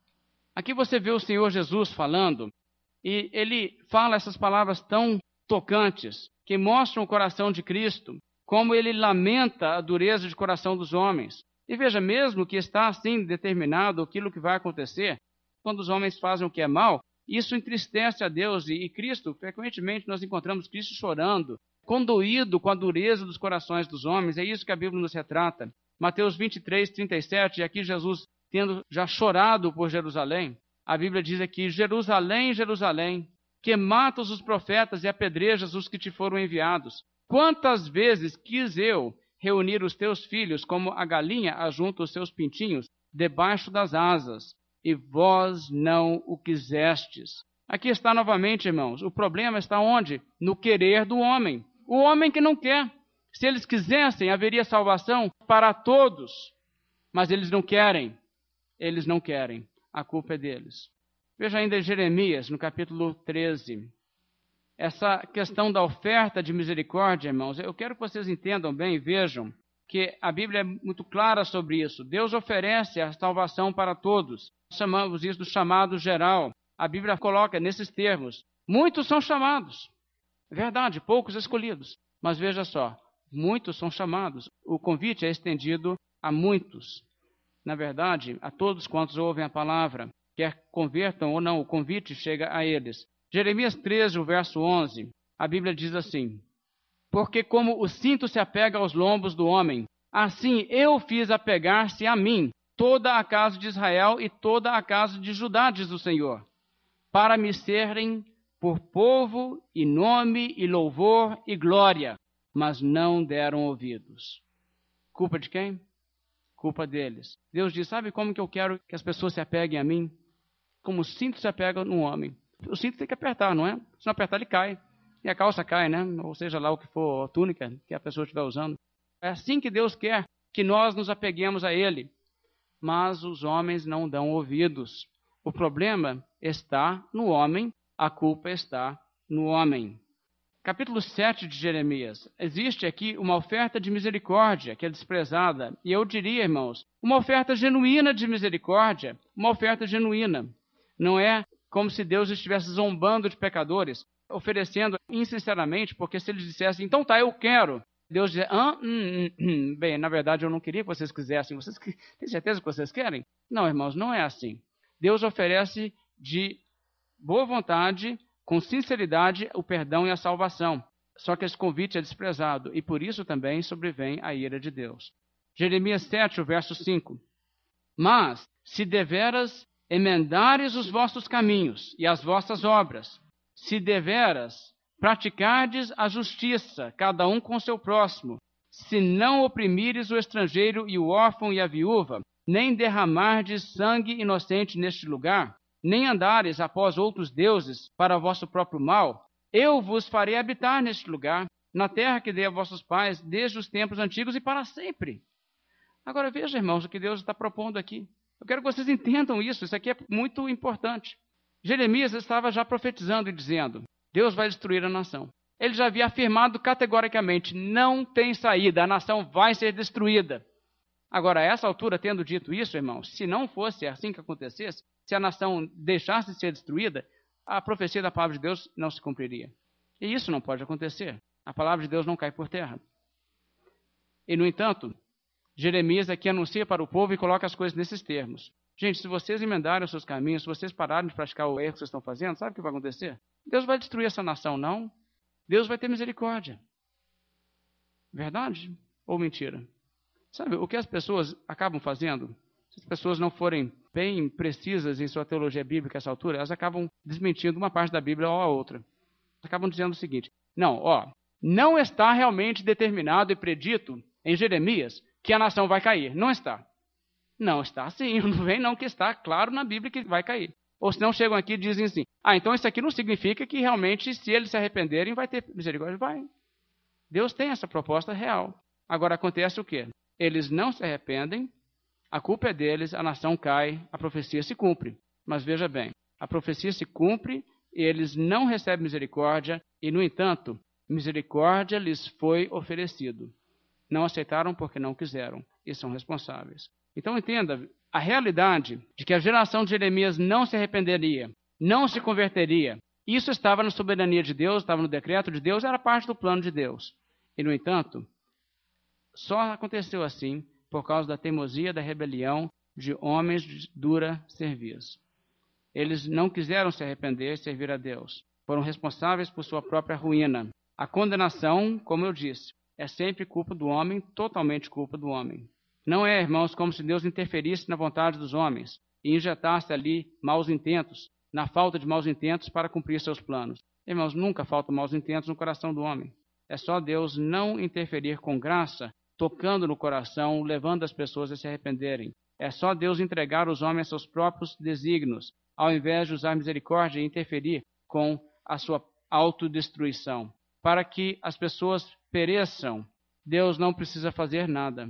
Aqui você vê o Senhor Jesus falando, e ele fala essas palavras tão tocantes, que mostram o coração de Cristo, como ele lamenta a dureza de coração dos homens. E veja, mesmo que está assim determinado aquilo que vai acontecer, quando os homens fazem o que é mal, isso entristece a Deus. E, e Cristo, frequentemente nós encontramos Cristo chorando, condoído com a dureza dos corações dos homens. É isso que a Bíblia nos retrata. Mateus vinte e três, trinta e sete, e aqui Jesus tendo já chorado por Jerusalém, a Bíblia diz aqui: Jerusalém, Jerusalém, que matas os profetas e apedrejas os que te foram enviados. Quantas vezes quis eu reunir os teus filhos, como a galinha ajunta os seus pintinhos debaixo das asas, e vós não o quisestes. Aqui está novamente, irmãos, o problema está onde? No querer do homem. O homem que não quer. Se eles quisessem, haveria salvação para todos, mas eles não querem. Eles não querem. A culpa é deles. Veja ainda Jeremias, no capítulo treze. Essa questão da oferta de misericórdia, irmãos, eu quero que vocês entendam bem e vejam que a Bíblia é muito clara sobre isso. Deus oferece a salvação para todos. Chamamos isso do chamado geral. A Bíblia coloca nesses termos. Muitos são chamados. É verdade, poucos escolhidos. Mas veja só, muitos são chamados. O convite é estendido a muitos. Na verdade, a todos quantos ouvem a palavra, quer convertam ou não, o convite chega a eles. Jeremias treze, o verso onze, a Bíblia diz assim: Porque como o cinto se apega aos lombos do homem, assim eu fiz apegar-se a mim toda a casa de Israel e toda a casa de Judá, diz o Senhor, para me serem por povo e nome e louvor e glória, mas não deram ouvidos. Culpa de quem? Culpa deles. Deus diz: sabe como que eu quero que as pessoas se apeguem a mim? Como o cinto se apega no homem. O cinto tem que apertar, não é? Se não apertar, ele cai. E a calça cai, né? Ou seja lá o que for, a túnica que a pessoa estiver usando. É assim que Deus quer que nós nos apeguemos a Ele. Mas os homens não dão ouvidos. O problema está no homem, a culpa está no homem. Capítulo sete de Jeremias. Existe aqui uma oferta de misericórdia que é desprezada. E eu diria, irmãos, uma oferta genuína de misericórdia. Uma oferta genuína. Não é como se Deus estivesse zombando de pecadores, oferecendo insinceramente, porque se eles dissessem, então tá, eu quero. Deus diz, ah, hum, hum, bem, na verdade eu não queria que vocês quisessem. Vocês têm certeza que vocês querem? Não, irmãos, não é assim. Deus oferece de boa vontade, com sinceridade, o perdão e a salvação. Só que esse convite é desprezado, e por isso também sobrevém a ira de Deus. Jeremias sete, o verso cinco. Mas, se deveras emendares os vossos caminhos e as vossas obras, se deveras praticardes a justiça, cada um com seu próximo, se não oprimires o estrangeiro e o órfão e a viúva, nem derramardes sangue inocente neste lugar, nem andares após outros deuses para vosso próprio mal, Eu vos farei habitar neste lugar, na terra que dei a vossos pais, desde os tempos antigos e para sempre. Agora veja, irmãos, o que Deus está propondo aqui. Eu quero que vocês entendam isso, isso aqui é muito importante. Jeremias estava já profetizando e dizendo, Deus vai destruir a nação. Ele já havia afirmado categoricamente, não tem saída, a nação vai ser destruída. Agora, a essa altura, tendo dito isso, irmãos, se não fosse assim que acontecesse, se a nação deixasse de ser destruída, a profecia da palavra de Deus não se cumpriria. E isso não pode acontecer. A palavra de Deus não cai por terra. E, no entanto, Jeremias aqui anuncia para o povo e coloca as coisas nesses termos. Gente, se vocês emendarem os seus caminhos, se vocês pararem de praticar o erro que vocês estão fazendo, sabe o que vai acontecer? Deus vai destruir essa nação, não. Deus vai ter misericórdia. Verdade ou mentira? Sabe, o que as pessoas acabam fazendo, se as pessoas não forem bem precisas em sua teologia bíblica a essa altura, elas acabam desmentindo uma parte da Bíblia ou a outra. Acabam dizendo o seguinte, não, ó, não está realmente determinado e predito em Jeremias que a nação vai cair. Não está. Não está sim, não vem não que está claro na Bíblia que vai cair. Ou senão chegam aqui e dizem assim, ah, então isso aqui não significa que realmente se eles se arrependerem vai ter misericórdia. Vai. Deus tem essa proposta real. Agora acontece o quê? Eles não se arrependem, a culpa é deles, a nação cai, a profecia se cumpre. Mas veja bem, a profecia se cumpre e eles não recebem misericórdia e, no entanto, misericórdia lhes foi oferecido. Não aceitaram porque não quiseram e são responsáveis. Então entenda, a realidade de que a geração de Jeremias não se arrependeria, não se converteria, isso estava na soberania de Deus, estava no decreto de Deus, era parte do plano de Deus. E, no entanto, só aconteceu assim por causa da teimosia, da rebelião de homens de dura serviço. Eles não quiseram se arrepender e servir a Deus. Foram responsáveis por sua própria ruína. A condenação, como eu disse, é sempre culpa do homem, totalmente culpa do homem. Não é, irmãos, como se Deus interferisse na vontade dos homens e injetasse ali maus intentos, na falta de maus intentos para cumprir seus planos. Irmãos, nunca faltam maus intentos no coração do homem. É só Deus não interferir com graça, tocando no coração, levando as pessoas a se arrependerem. É só Deus entregar os homens a seus próprios desígnios, ao invés de usar misericórdia e interferir com a sua autodestruição. Para que as pessoas pereçam, Deus não precisa fazer nada.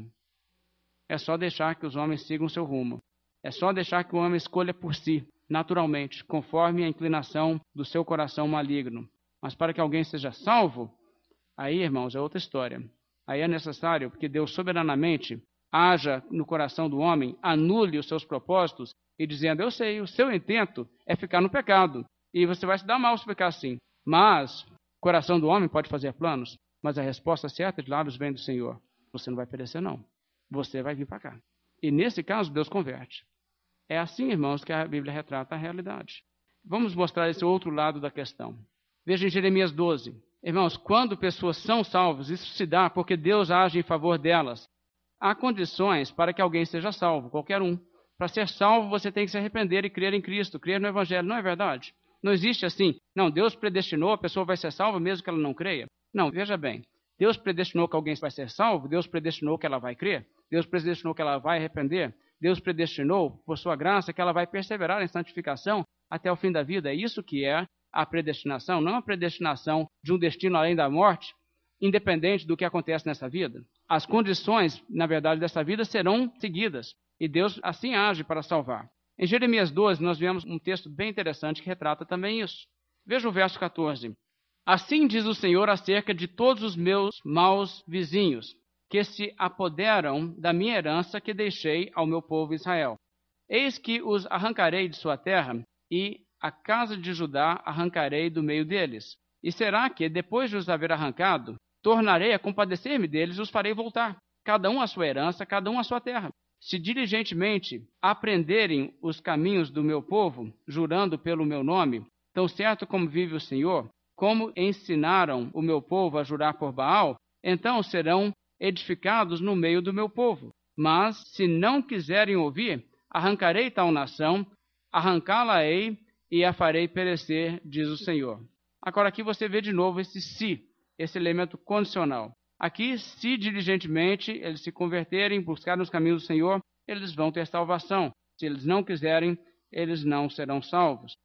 É só deixar que os homens sigam seu rumo. É só deixar que o homem escolha por si, naturalmente, conforme a inclinação do seu coração maligno. Mas para que alguém seja salvo, aí, irmãos, é outra história. Aí é necessário que Deus soberanamente haja no coração do homem, anule os seus propósitos e dizendo, eu sei, o seu intento é ficar no pecado. E você vai se dar mal se ficar assim. Mas o coração do homem pode fazer planos, mas a resposta certa de lábios vem do Senhor. Você não vai perecer, não. Você vai vir para cá. E nesse caso, Deus converte. É assim, irmãos, que a Bíblia retrata a realidade. Vamos mostrar esse outro lado da questão. Veja em Jeremias doze. Irmãos, quando pessoas são salvas, isso se dá porque Deus age em favor delas. Há condições para que alguém seja salvo, qualquer um. Para ser salvo, você tem que se arrepender e crer em Cristo, crer no Evangelho. Não é verdade? Não existe assim. Não, Deus predestinou, a pessoa vai ser salva mesmo que ela não creia. Não, veja bem. Deus predestinou que alguém vai ser salvo, Deus predestinou que ela vai crer, Deus predestinou que ela vai arrepender, Deus predestinou, por sua graça, que ela vai perseverar em santificação até o fim da vida. É isso que é a predestinação, não a predestinação de um destino além da morte, independente do que acontece nessa vida. As condições, na verdade, dessa vida serão seguidas, e Deus assim age para salvar. Em Jeremias doze, nós vemos um texto bem interessante que retrata também isso. Veja o verso catorze. Assim diz o Senhor acerca de todos os meus maus vizinhos, que se apoderam da minha herança que deixei ao meu povo Israel. Eis que os arrancarei de sua terra, e a casa de Judá arrancarei do meio deles. E será que, depois de os haver arrancado, tornarei a compadecer-me deles e os farei voltar, cada um à sua herança, cada um à sua terra. Se diligentemente aprenderem os caminhos do meu povo, jurando pelo meu nome, tão certo como vive o Senhor, como ensinaram o meu povo a jurar por Baal, então serão edificados no meio do meu povo. Mas, se não quiserem ouvir, arrancarei tal nação, arrancá-la-ei e a farei perecer, diz o Senhor. Agora aqui você vê de novo esse se, esse elemento condicional. Aqui, se diligentemente eles se converterem, buscarem os caminhos do Senhor, eles vão ter salvação. Se eles não quiserem, eles não serão salvos.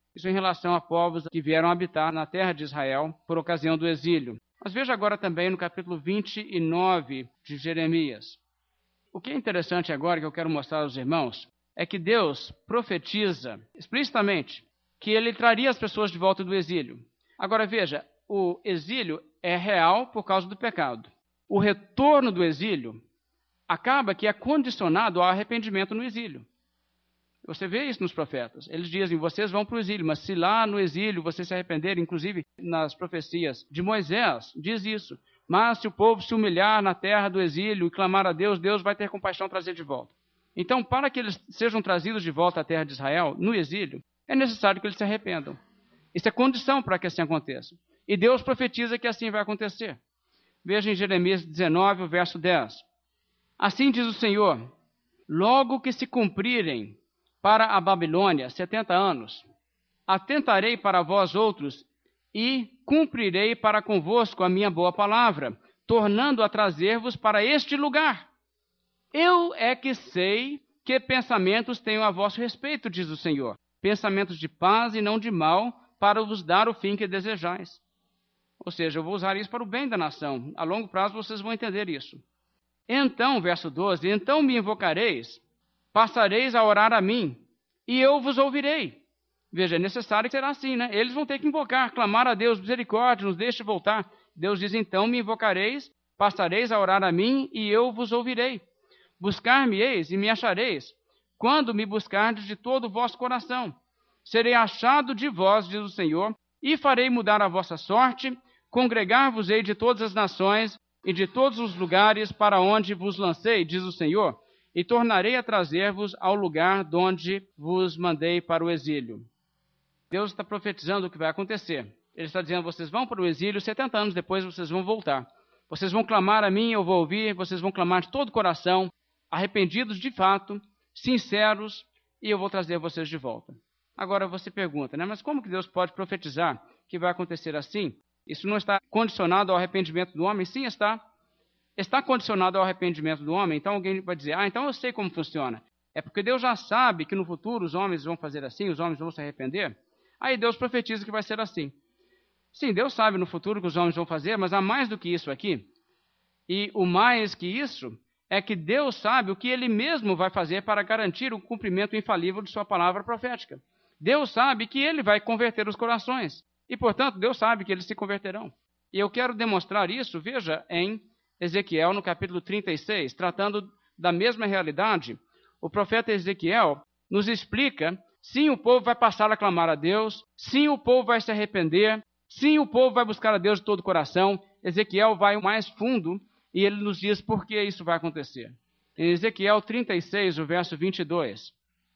Isso em relação a povos que vieram habitar na terra de Israel por ocasião do exílio. Mas veja agora também no capítulo vinte e nove de Jeremias. O que é interessante agora, que eu quero mostrar aos irmãos, é que Deus profetiza explicitamente que ele traria as pessoas de volta do exílio. Agora veja, o exílio é real por causa do pecado. O retorno do exílio acaba que é condicionado ao arrependimento no exílio. Você vê isso nos profetas. Eles dizem, vocês vão para o exílio, mas se lá no exílio vocês se arrependerem, inclusive nas profecias de Moisés, diz isso. Mas se o povo se humilhar na terra do exílio e clamar a Deus, Deus vai ter compaixão e trazer de volta. Então, para que eles sejam trazidos de volta à terra de Israel, no exílio, é necessário que eles se arrependam. Isso é condição para que assim aconteça. E Deus profetiza que assim vai acontecer. Veja em Jeremias dezenove, o verso dez. Assim diz o Senhor, logo que se cumprirem para a Babilônia setenta anos, atentarei para vós outros e cumprirei para convosco a minha boa palavra, tornando a trazer-vos para este lugar. Eu é que sei que pensamentos tenho a vosso respeito, diz o Senhor, pensamentos de paz e não de mal, para vos dar o fim que desejais. Ou seja, eu vou usar isso para o bem da nação. A longo prazo vocês vão entender isso. Então, verso doze, então me invocareis, passareis a orar a mim, e eu vos ouvirei. Veja, é necessário que será assim, né? Eles vão ter que invocar, clamar a Deus, misericórdia, nos deixe voltar. Deus diz, então me invocareis, passareis a orar a mim, e eu vos ouvirei. Buscar-me-eis e me achareis, quando me buscardes de todo o vosso coração. Serei achado de vós, diz o Senhor, e farei mudar a vossa sorte, congregar-vos-ei de todas as nações e de todos os lugares para onde vos lancei, diz o Senhor, e tornarei a trazer-vos ao lugar de onde vos mandei para o exílio. Deus está profetizando o que vai acontecer. Ele está dizendo, vocês vão para o exílio, setenta anos depois vocês vão voltar. Vocês vão clamar a mim, eu vou ouvir, vocês vão clamar de todo o coração, arrependidos de fato, sinceros, e eu vou trazer vocês de volta. Agora você pergunta, né, mas como que Deus pode profetizar que vai acontecer assim? Isso não está condicionado ao arrependimento do homem? Sim, está. Está condicionado ao arrependimento do homem? Então alguém vai dizer, ah, então eu sei como funciona. É porque Deus já sabe que no futuro os homens vão fazer assim, os homens vão se arrepender? Aí Deus profetiza que vai ser assim. Sim, Deus sabe no futuro que os homens vão fazer, mas há mais do que isso aqui. E o mais que isso é que Deus sabe o que Ele mesmo vai fazer para garantir o cumprimento infalível de sua palavra profética. Deus sabe que Ele vai converter os corações. E, portanto, Deus sabe que eles se converterão. E eu quero demonstrar isso, veja, em Ezequiel, no capítulo trinta e seis, tratando da mesma realidade. O profeta Ezequiel nos explica, sim, o povo vai passar a clamar a Deus, sim, o povo vai se arrepender, sim, o povo vai buscar a Deus de todo o coração. Ezequiel vai mais fundo e ele nos diz por que isso vai acontecer. Em Ezequiel trinta e seis, o verso vinte e dois.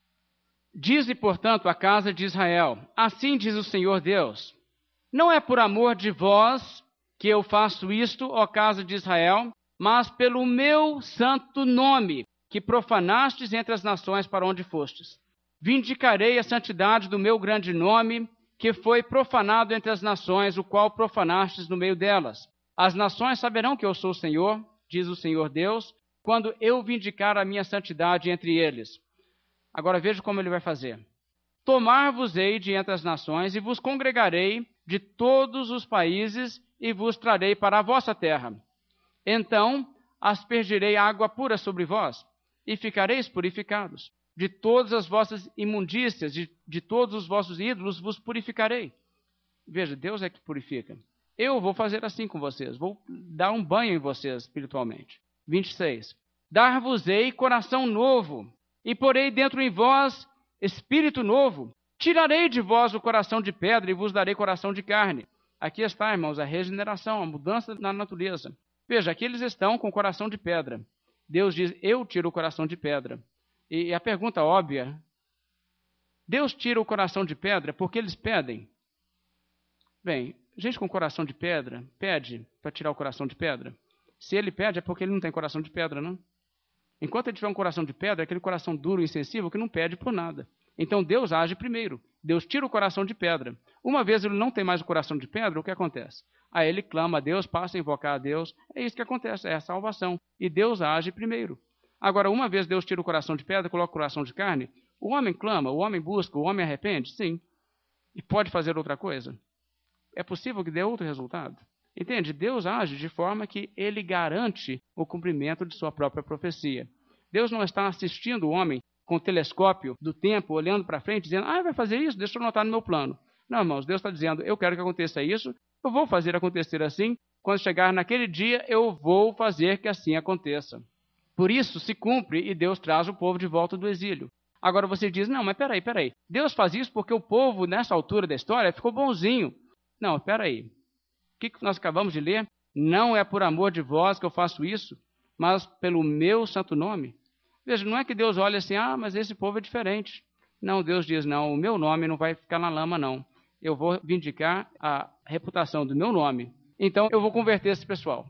Dize, portanto, a casa de Israel, assim diz o Senhor Deus, não é por amor de vós que eu faço isto, ó casa de Israel, mas pelo meu santo nome, que profanastes entre as nações para onde fostes. Vindicarei a santidade do meu grande nome, que foi profanado entre as nações, o qual profanastes no meio delas. As nações saberão que eu sou o Senhor, diz o Senhor Deus, quando eu vindicar a minha santidade entre eles. Agora veja como ele vai fazer. Tomar-vos-ei de entre as nações e vos congregarei de todos os países e vos trarei para a vossa terra. Então aspergirei água pura sobre vós e ficareis purificados. De todas as vossas imundícias, de, de todos os vossos ídolos vos purificarei. Veja, Deus é que purifica. Eu vou fazer assim com vocês, vou dar um banho em vocês espiritualmente. vinte e seis. Dar-vos-ei coração novo e porei dentro em vós espírito novo. Tirarei de vós o coração de pedra e vos darei coração de carne. Aqui está, irmãos, a regeneração, a mudança na natureza. Veja, aqui eles estão com o coração de pedra. Deus diz, eu tiro o coração de pedra. E a pergunta óbvia, Deus tira o coração de pedra porque eles pedem? Bem, gente com coração de pedra pede para tirar o coração de pedra. Se ele pede é porque ele não tem coração de pedra, não? Enquanto ele tiver um coração de pedra, é aquele coração duro e insensível que não pede por nada. Então Deus age primeiro. Deus tira o coração de pedra. Uma vez ele não tem mais o coração de pedra, o que acontece? Aí ele clama a Deus, passa a invocar a Deus. É isso que acontece, é a salvação. E Deus age primeiro. Agora, uma vez Deus tira o coração de pedra, coloca o coração de carne, o homem clama, o homem busca, o homem arrepende? Sim. e pode fazer outra coisa? É possível que dê outro resultado? Entende? Deus age de forma que ele garante o cumprimento de sua própria profecia. Deus não está assistindo o homem com o telescópio do tempo, olhando para frente, dizendo, ah, vai fazer isso? Deixa eu anotar no meu plano. Não, irmãos, Deus está dizendo, eu quero que aconteça isso, eu vou fazer acontecer assim, quando chegar naquele dia, eu vou fazer que assim aconteça. Por isso se cumpre e Deus traz o povo de volta do exílio. Agora você diz, não, mas peraí, peraí, Deus faz isso porque o povo, nessa altura da história, ficou bonzinho. Não, peraí, o que nós acabamos de ler? Não é por amor de vós que eu faço isso, mas pelo meu santo nome. Veja, não é que Deus olha assim, ah, mas esse povo é diferente. Não, Deus diz, não, o meu nome não vai ficar na lama, não. Eu vou vindicar a reputação do meu nome. Então, eu vou converter esse pessoal.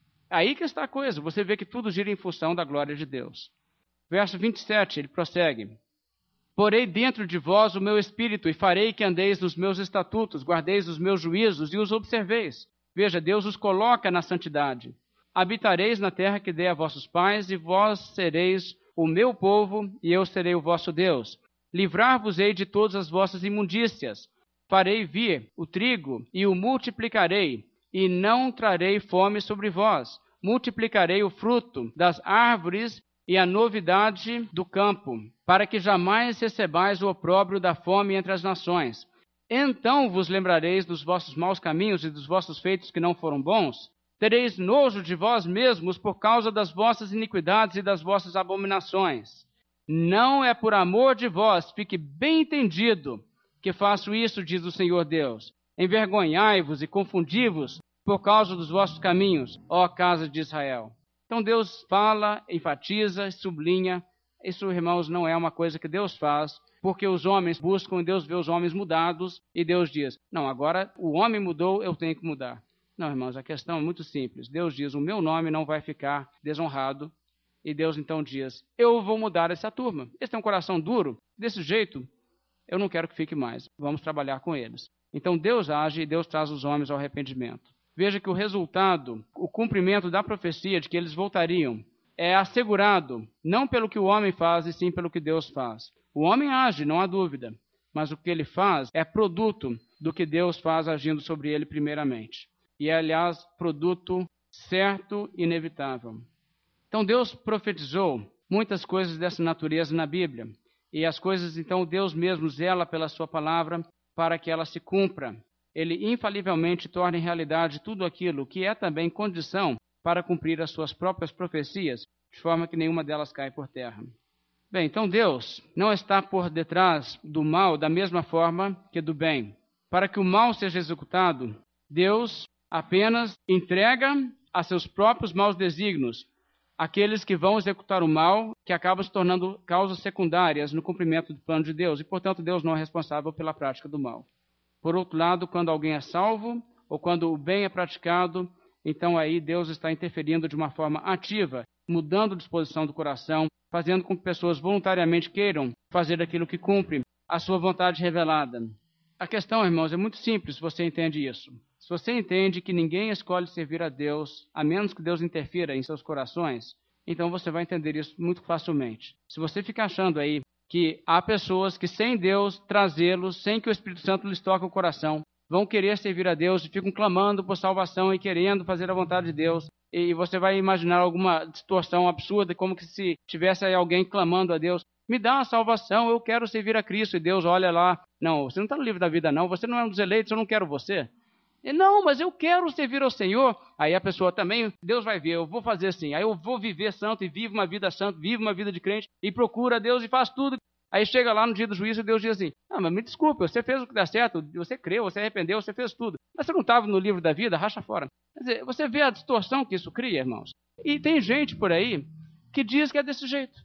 Aí que está a coisa. Você vê que tudo gira em função da glória de Deus. Verso vinte e sete, ele prossegue. Porei dentro de vós o meu espírito e farei que andeis nos meus estatutos, guardeis os meus juízos e os observeis. Veja, Deus os coloca na santidade. Habitareis na terra que dei a vossos pais e vós sereis o meu povo e eu serei o vosso Deus. Livrar-vos-ei de todas as vossas imundícias. Farei vir o trigo e o multiplicarei, e não trarei fome sobre vós. Multiplicarei o fruto das árvores e a novidade do campo, para que jamais recebais o opróbrio da fome entre as nações. Então vos lembrareis dos vossos maus caminhos e dos vossos feitos que não foram bons. Tereis nojo de vós mesmos por causa das vossas iniquidades e das vossas abominações. Não é por amor de vós, fique bem entendido, que faço isso, diz o Senhor Deus. Envergonhai-vos e confundi-vos por causa dos vossos caminhos, ó casa de Israel. Então Deus fala, enfatiza, sublinha. Isso, irmãos, não é uma coisa que Deus faz, porque os homens buscam, Deus vê os homens mudados, e Deus diz, não, agora o homem mudou, eu tenho que mudar. Não, irmãos, a questão é muito simples. Deus diz, o meu nome não vai ficar desonrado, e Deus então diz, eu vou mudar essa turma. Esse tem um coração duro, desse jeito, eu não quero que fique mais, vamos trabalhar com eles. Então Deus age e Deus traz os homens ao arrependimento. Veja que o resultado, o cumprimento da profecia de que eles voltariam, é assegurado não pelo que o homem faz, e sim pelo que Deus faz. O homem age, não há dúvida, mas o que ele faz é produto do que Deus faz agindo sobre ele primeiramente. E é, aliás, produto certo e inevitável. Então Deus profetizou muitas coisas dessa natureza na Bíblia. E as coisas, então, Deus mesmo zela pela sua palavra para que ela se cumpra. Ele infalivelmente torna em realidade tudo aquilo que é também condição para cumprir as suas próprias profecias, de forma que nenhuma delas cai por terra. Bem, então Deus não está por detrás do mal da mesma forma que do bem. Para que o mal seja executado, Deus apenas entrega a seus próprios maus desígnios aqueles que vão executar o mal, que acabam se tornando causas secundárias no cumprimento do plano de Deus, e, portanto, Deus não é responsável pela prática do mal. Por outro lado, quando alguém é salvo, ou quando o bem é praticado, então aí Deus está interferindo de uma forma ativa, mudando a disposição do coração, fazendo com que pessoas voluntariamente queiram fazer aquilo que cumpre a sua vontade revelada. A questão, irmãos, é muito simples se você entende isso. Se você entende que ninguém escolhe servir a Deus, a menos que Deus interfira em seus corações, então você vai entender isso muito facilmente. Se você fica achando aí que há pessoas que, sem Deus trazê-los, sem que o Espírito Santo lhes toque o coração, vão querer servir a Deus e ficam clamando por salvação e querendo fazer a vontade de Deus, e você vai imaginar alguma distorção absurda, como que se tivesse aí alguém clamando a Deus, me dá a salvação, eu quero servir a Cristo, e Deus olha lá, não, você não está no livro da vida não, você não é um dos eleitos, eu não quero você. E, não, mas eu quero servir ao Senhor. Aí a pessoa também, Deus vai ver, eu vou fazer assim, aí eu vou viver santo e vivo uma vida santa, vivo uma vida de crente, e procura Deus e faz tudo. Aí chega lá no dia do juízo e Deus diz assim, ah, mas me desculpe, você fez o que dá certo, você creu, você arrependeu, você fez tudo. Mas você não estava no livro da vida, racha fora. Quer dizer, você vê a distorção que isso cria, irmãos. E tem gente por aí que diz que é desse jeito.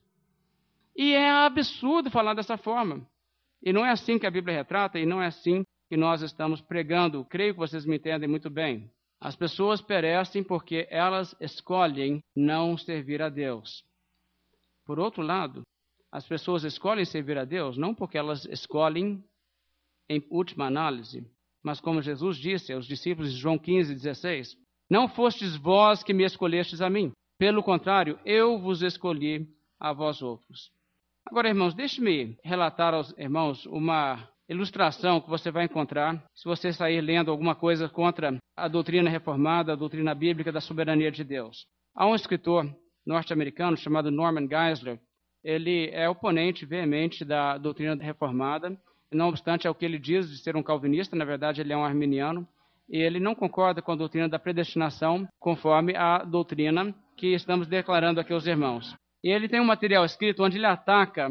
E é absurdo falar dessa forma. E não é assim que a Bíblia retrata, e não é assim que nós estamos pregando. Creio que vocês me entendem muito bem. As pessoas perecem porque elas escolhem não servir a Deus. Por outro lado, as pessoas escolhem servir a Deus não porque elas escolhem em última análise, mas como Jesus disse aos discípulos de João quinze, dezesseis, não fostes vós que me escolhestes a mim, pelo contrário, eu vos escolhi a vós outros. Agora, irmãos, deixe-me relatar aos irmãos uma ilustração que você vai encontrar se você sair lendo alguma coisa contra a doutrina reformada, a doutrina bíblica da soberania de Deus. Há um escritor norte-americano chamado Norman Geisler. Ele é oponente veemente da doutrina reformada, não obstante é o que ele diz de ser um calvinista, na verdade ele é um arminiano, e ele não concorda com a doutrina da predestinação conforme a doutrina que estamos declarando aqui aos irmãos. E ele tem um material escrito onde ele ataca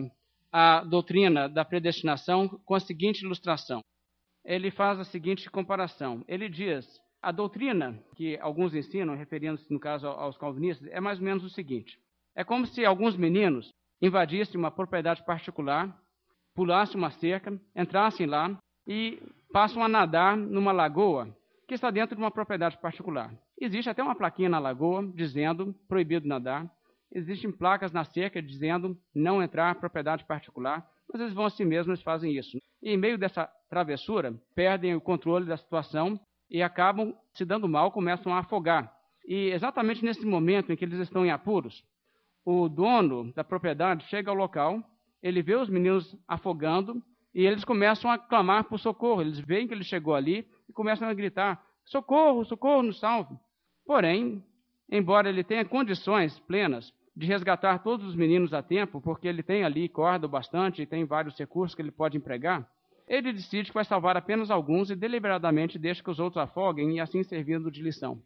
a doutrina da predestinação com a seguinte ilustração. Ele faz a seguinte comparação. Ele diz, a doutrina que alguns ensinam, referindo-se no caso aos calvinistas, é mais ou menos o seguinte. É como se alguns meninos invadissem uma propriedade particular, pulassem uma cerca, entrassem lá e passam a nadar numa lagoa que está dentro de uma propriedade particular. Existe até uma plaquinha na lagoa dizendo proibido nadar. Existem placas na cerca dizendo não entrar propriedade particular, mas eles vão assim mesmo, eles fazem isso. E em meio dessa travessura, perdem o controle da situação e acabam se dando mal, começam a afogar. E exatamente nesse momento em que eles estão em apuros, o dono da propriedade chega ao local, ele vê os meninos afogando e eles começam a clamar por socorro. Eles veem que ele chegou ali e começam a gritar, socorro, socorro, nos salve. Porém, embora ele tenha condições plenas de resgatar todos os meninos a tempo, porque ele tem ali corda bastante e tem vários recursos que ele pode empregar, ele decide que vai salvar apenas alguns e deliberadamente deixa que os outros afoguem e assim servindo de lição.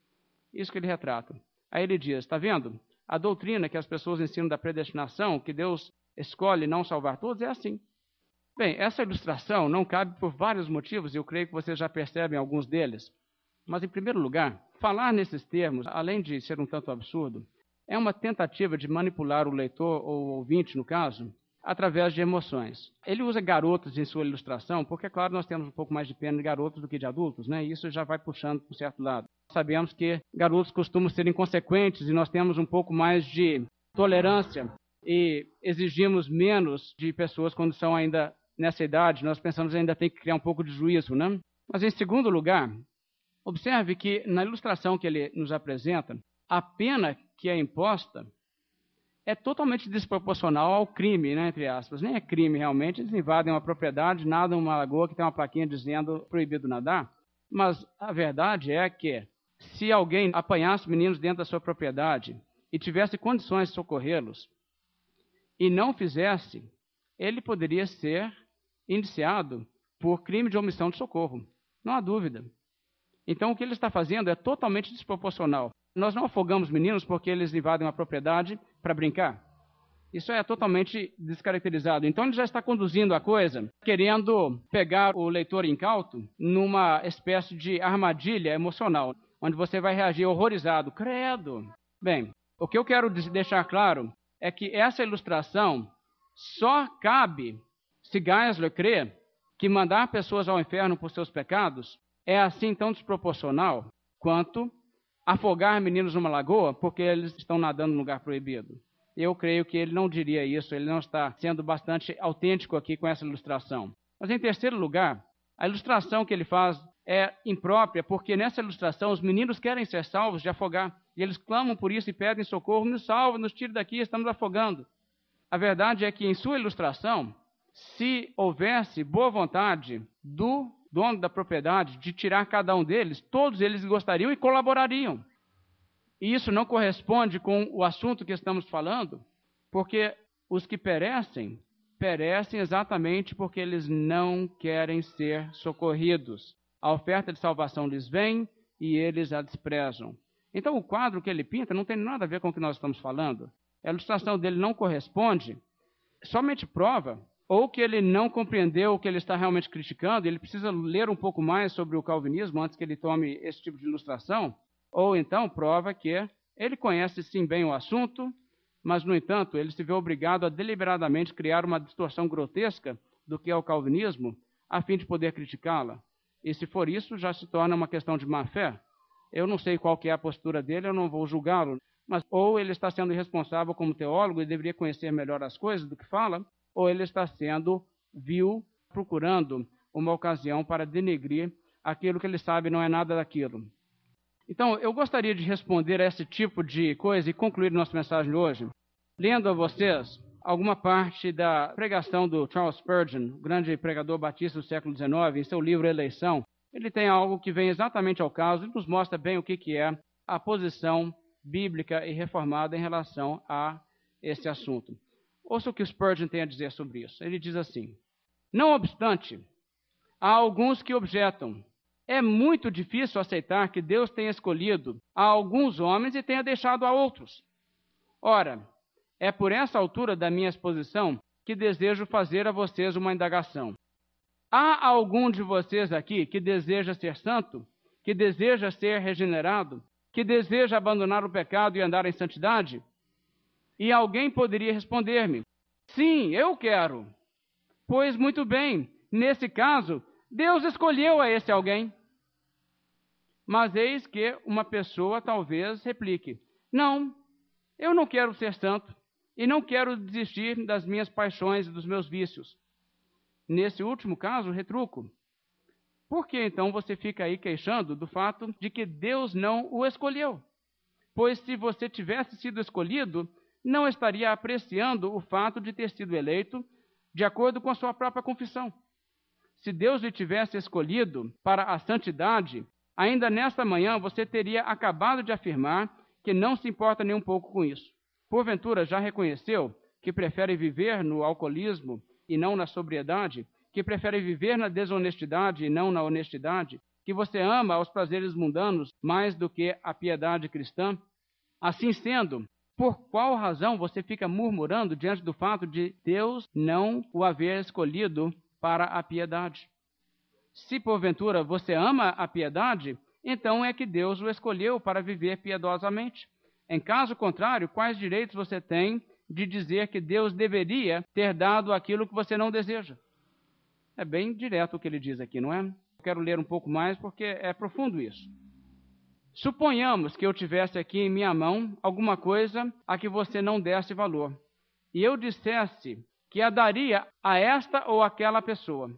Isso que ele retrata. Aí ele diz, está vendo? A doutrina que as pessoas ensinam da predestinação, que Deus escolhe não salvar todos, é assim. Bem, essa ilustração não cabe por vários motivos, e eu creio que vocês já percebem alguns deles. Mas, em primeiro lugar, falar nesses termos, além de ser um tanto absurdo, é uma tentativa de manipular o leitor, ou o ouvinte, no caso, através de emoções. Ele usa garotos em sua ilustração, porque, é claro, nós temos um pouco mais de pena de garotos do que de adultos, né? E isso já vai puxando para um certo lado. Sabemos que garotos costumam ser inconsequentes e nós temos um pouco mais de tolerância e exigimos menos de pessoas quando são ainda nessa idade. Nós pensamos que ainda tem que criar um pouco de juízo, né? Mas, em segundo lugar, observe que na ilustração que ele nos apresenta, a pena que é imposta é totalmente desproporcional ao crime, né, entre aspas. Nem é crime realmente, eles invadem uma propriedade, nadam uma lagoa que tem uma plaquinha dizendo proibido nadar. Mas a verdade é que se alguém apanhasse meninos dentro da sua propriedade e tivesse condições de socorrê-los e não fizesse, ele poderia ser indiciado por crime de omissão de socorro. Não há dúvida. Então, o que ele está fazendo é totalmente desproporcional. Nós não afogamos meninos porque eles invadem uma propriedade para brincar. Isso é totalmente descaracterizado. Então, ele já está conduzindo a coisa, querendo pegar o leitor incauto numa espécie de armadilha emocional, onde você vai reagir horrorizado. Credo! Bem, o que eu quero deixar claro é que essa ilustração só cabe se Geisler crê que mandar pessoas ao inferno por seus pecados é assim tão desproporcional quanto afogar meninos numa lagoa porque eles estão nadando num lugar proibido. Eu creio que ele não diria isso, ele não está sendo bastante autêntico aqui com essa ilustração. Mas, em terceiro lugar, a ilustração que ele faz é imprópria, porque nessa ilustração os meninos querem ser salvos de afogar, e eles clamam por isso e pedem socorro, nos salva, nos tire daqui, estamos afogando. A verdade é que, em sua ilustração, se houvesse boa vontade do dono da propriedade de tirar cada um deles, todos eles gostariam e colaborariam. E isso não corresponde com o assunto que estamos falando, porque os que perecem, perecem exatamente porque eles não querem ser socorridos. A oferta de salvação lhes vem e eles a desprezam. Então, o quadro que ele pinta não tem nada a ver com o que nós estamos falando. A ilustração dele não corresponde, somente prova ou que ele não compreendeu o que ele está realmente criticando, ele precisa ler um pouco mais sobre o calvinismo antes que ele tome esse tipo de ilustração, ou então prova que ele conhece sim bem o assunto, mas, no entanto, ele se vê obrigado a deliberadamente criar uma distorção grotesca do que é o calvinismo, a fim de poder criticá-la. E se for isso, já se torna uma questão de má-fé. Eu não sei qual que é a postura dele, eu não vou julgá-lo, mas ou ele está sendo irresponsável como teólogo e deveria conhecer melhor as coisas do que fala, ou ele está sendo vil, procurando uma ocasião para denegrir aquilo que ele sabe não é nada daquilo. Então, eu gostaria de responder a esse tipo de coisa e concluir nossa mensagem de hoje, lendo a vocês alguma parte da pregação do Charles Spurgeon, o grande pregador batista do século dezenove, em seu livro Eleição. Ele tem algo que vem exatamente ao caso e nos mostra bem o que, que é a posição bíblica e reformada em relação a esse assunto. Ouça o que o Spurgeon tem a dizer sobre isso. Ele diz assim: não obstante, há alguns que objetam. É muito difícil aceitar que Deus tenha escolhido a alguns homens e tenha deixado a outros. Ora, é por essa altura da minha exposição que desejo fazer a vocês uma indagação. Há algum de vocês aqui que deseja ser santo, que deseja ser regenerado, que deseja abandonar o pecado e andar em santidade? E alguém poderia responder-me: sim, eu quero. Pois muito bem, nesse caso, Deus escolheu a esse alguém. Mas eis que uma pessoa talvez replique: não, eu não quero ser santo e não quero desistir das minhas paixões e dos meus vícios. Nesse último caso, retruco: por que então você fica aí queixando do fato de que Deus não o escolheu? Pois se você tivesse sido escolhido, não estaria apreciando o fato de ter sido eleito de acordo com a sua própria confissão. Se Deus lhe tivesse escolhido para a santidade, ainda nesta manhã você teria acabado de afirmar que não se importa nem um pouco com isso. Porventura já reconheceu que prefere viver no alcoolismo e não na sobriedade, que prefere viver na desonestidade e não na honestidade, que você ama os prazeres mundanos mais do que a piedade cristã? Assim sendo, por qual razão você fica murmurando diante do fato de Deus não o haver escolhido para a piedade? Se porventura você ama a piedade, então é que Deus o escolheu para viver piedosamente. Em caso contrário, quais direitos você tem de dizer que Deus deveria ter dado aquilo que você não deseja? É bem direto o que ele diz aqui, não é? Eu quero ler um pouco mais porque é profundo isso. Suponhamos que eu tivesse aqui em minha mão alguma coisa a que você não desse valor, e eu dissesse que a daria a esta ou aquela pessoa.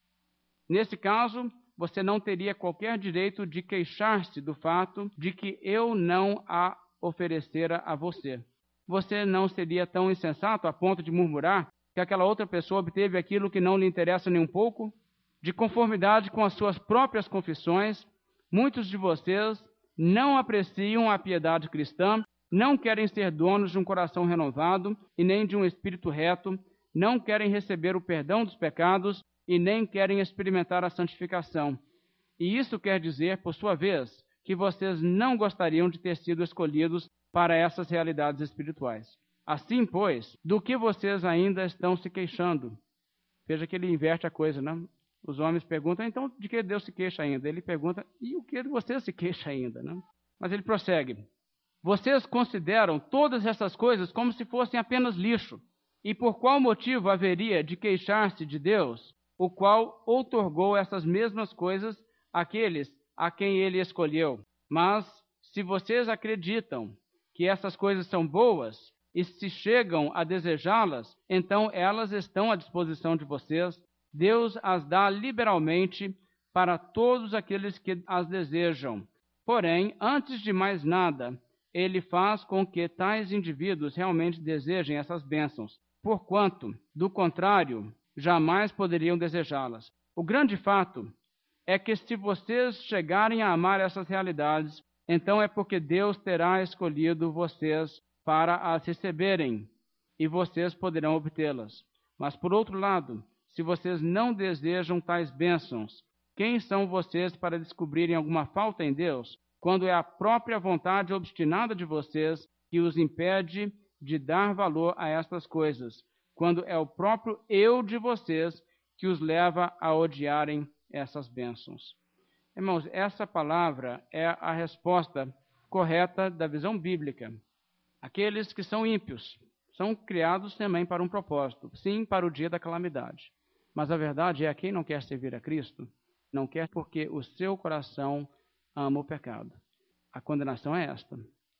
Nesse caso, você não teria qualquer direito de queixar-se do fato de que eu não a oferecera a você. Você não seria tão insensato a ponto de murmurar que aquela outra pessoa obteve aquilo que não lhe interessa nem um pouco? De conformidade com as suas próprias confissões, muitos de vocês não apreciam a piedade cristã, não querem ser donos de um coração renovado e nem de um espírito reto, não querem receber o perdão dos pecados e nem querem experimentar a santificação. E isso quer dizer, por sua vez, que vocês não gostariam de ter sido escolhidos para essas realidades espirituais. Assim, pois, do que vocês ainda estão se queixando? Veja que ele inverte a coisa, né? Os homens perguntam: então, de que Deus se queixa ainda? Ele pergunta: e o que você se queixa ainda, né? Mas ele prossegue: vocês consideram todas essas coisas como se fossem apenas lixo. E por qual motivo haveria de queixar-se de Deus, o qual outorgou essas mesmas coisas àqueles a quem ele escolheu? Mas, se vocês acreditam que essas coisas são boas e se chegam a desejá-las, então elas estão à disposição de vocês. Deus as dá liberalmente para todos aqueles que as desejam. Porém, antes de mais nada, ele faz com que tais indivíduos realmente desejem essas bênçãos, porquanto, do contrário, jamais poderiam desejá-las. O grande fato é que se vocês chegarem a amar essas realidades, então é porque Deus terá escolhido vocês para as receberem, e vocês poderão obtê-las. Mas, por outro lado, se vocês não desejam tais bênçãos, quem são vocês para descobrirem alguma falta em Deus, quando é a própria vontade obstinada de vocês que os impede de dar valor a estas coisas, quando é o próprio eu de vocês que os leva a odiarem essas bênçãos? Irmãos, essa palavra é a resposta correta da visão bíblica. Aqueles que são ímpios são criados também para um propósito, sim, para o dia da calamidade. Mas a verdade é que quem não quer servir a Cristo, não quer porque o seu coração ama o pecado. A condenação é esta,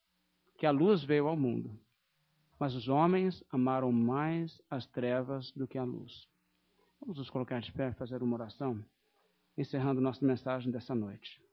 que a luz veio ao mundo, mas os homens amaram mais as trevas do que a luz. Vamos nos colocar de pé e fazer uma oração, encerrando nossa mensagem dessa noite.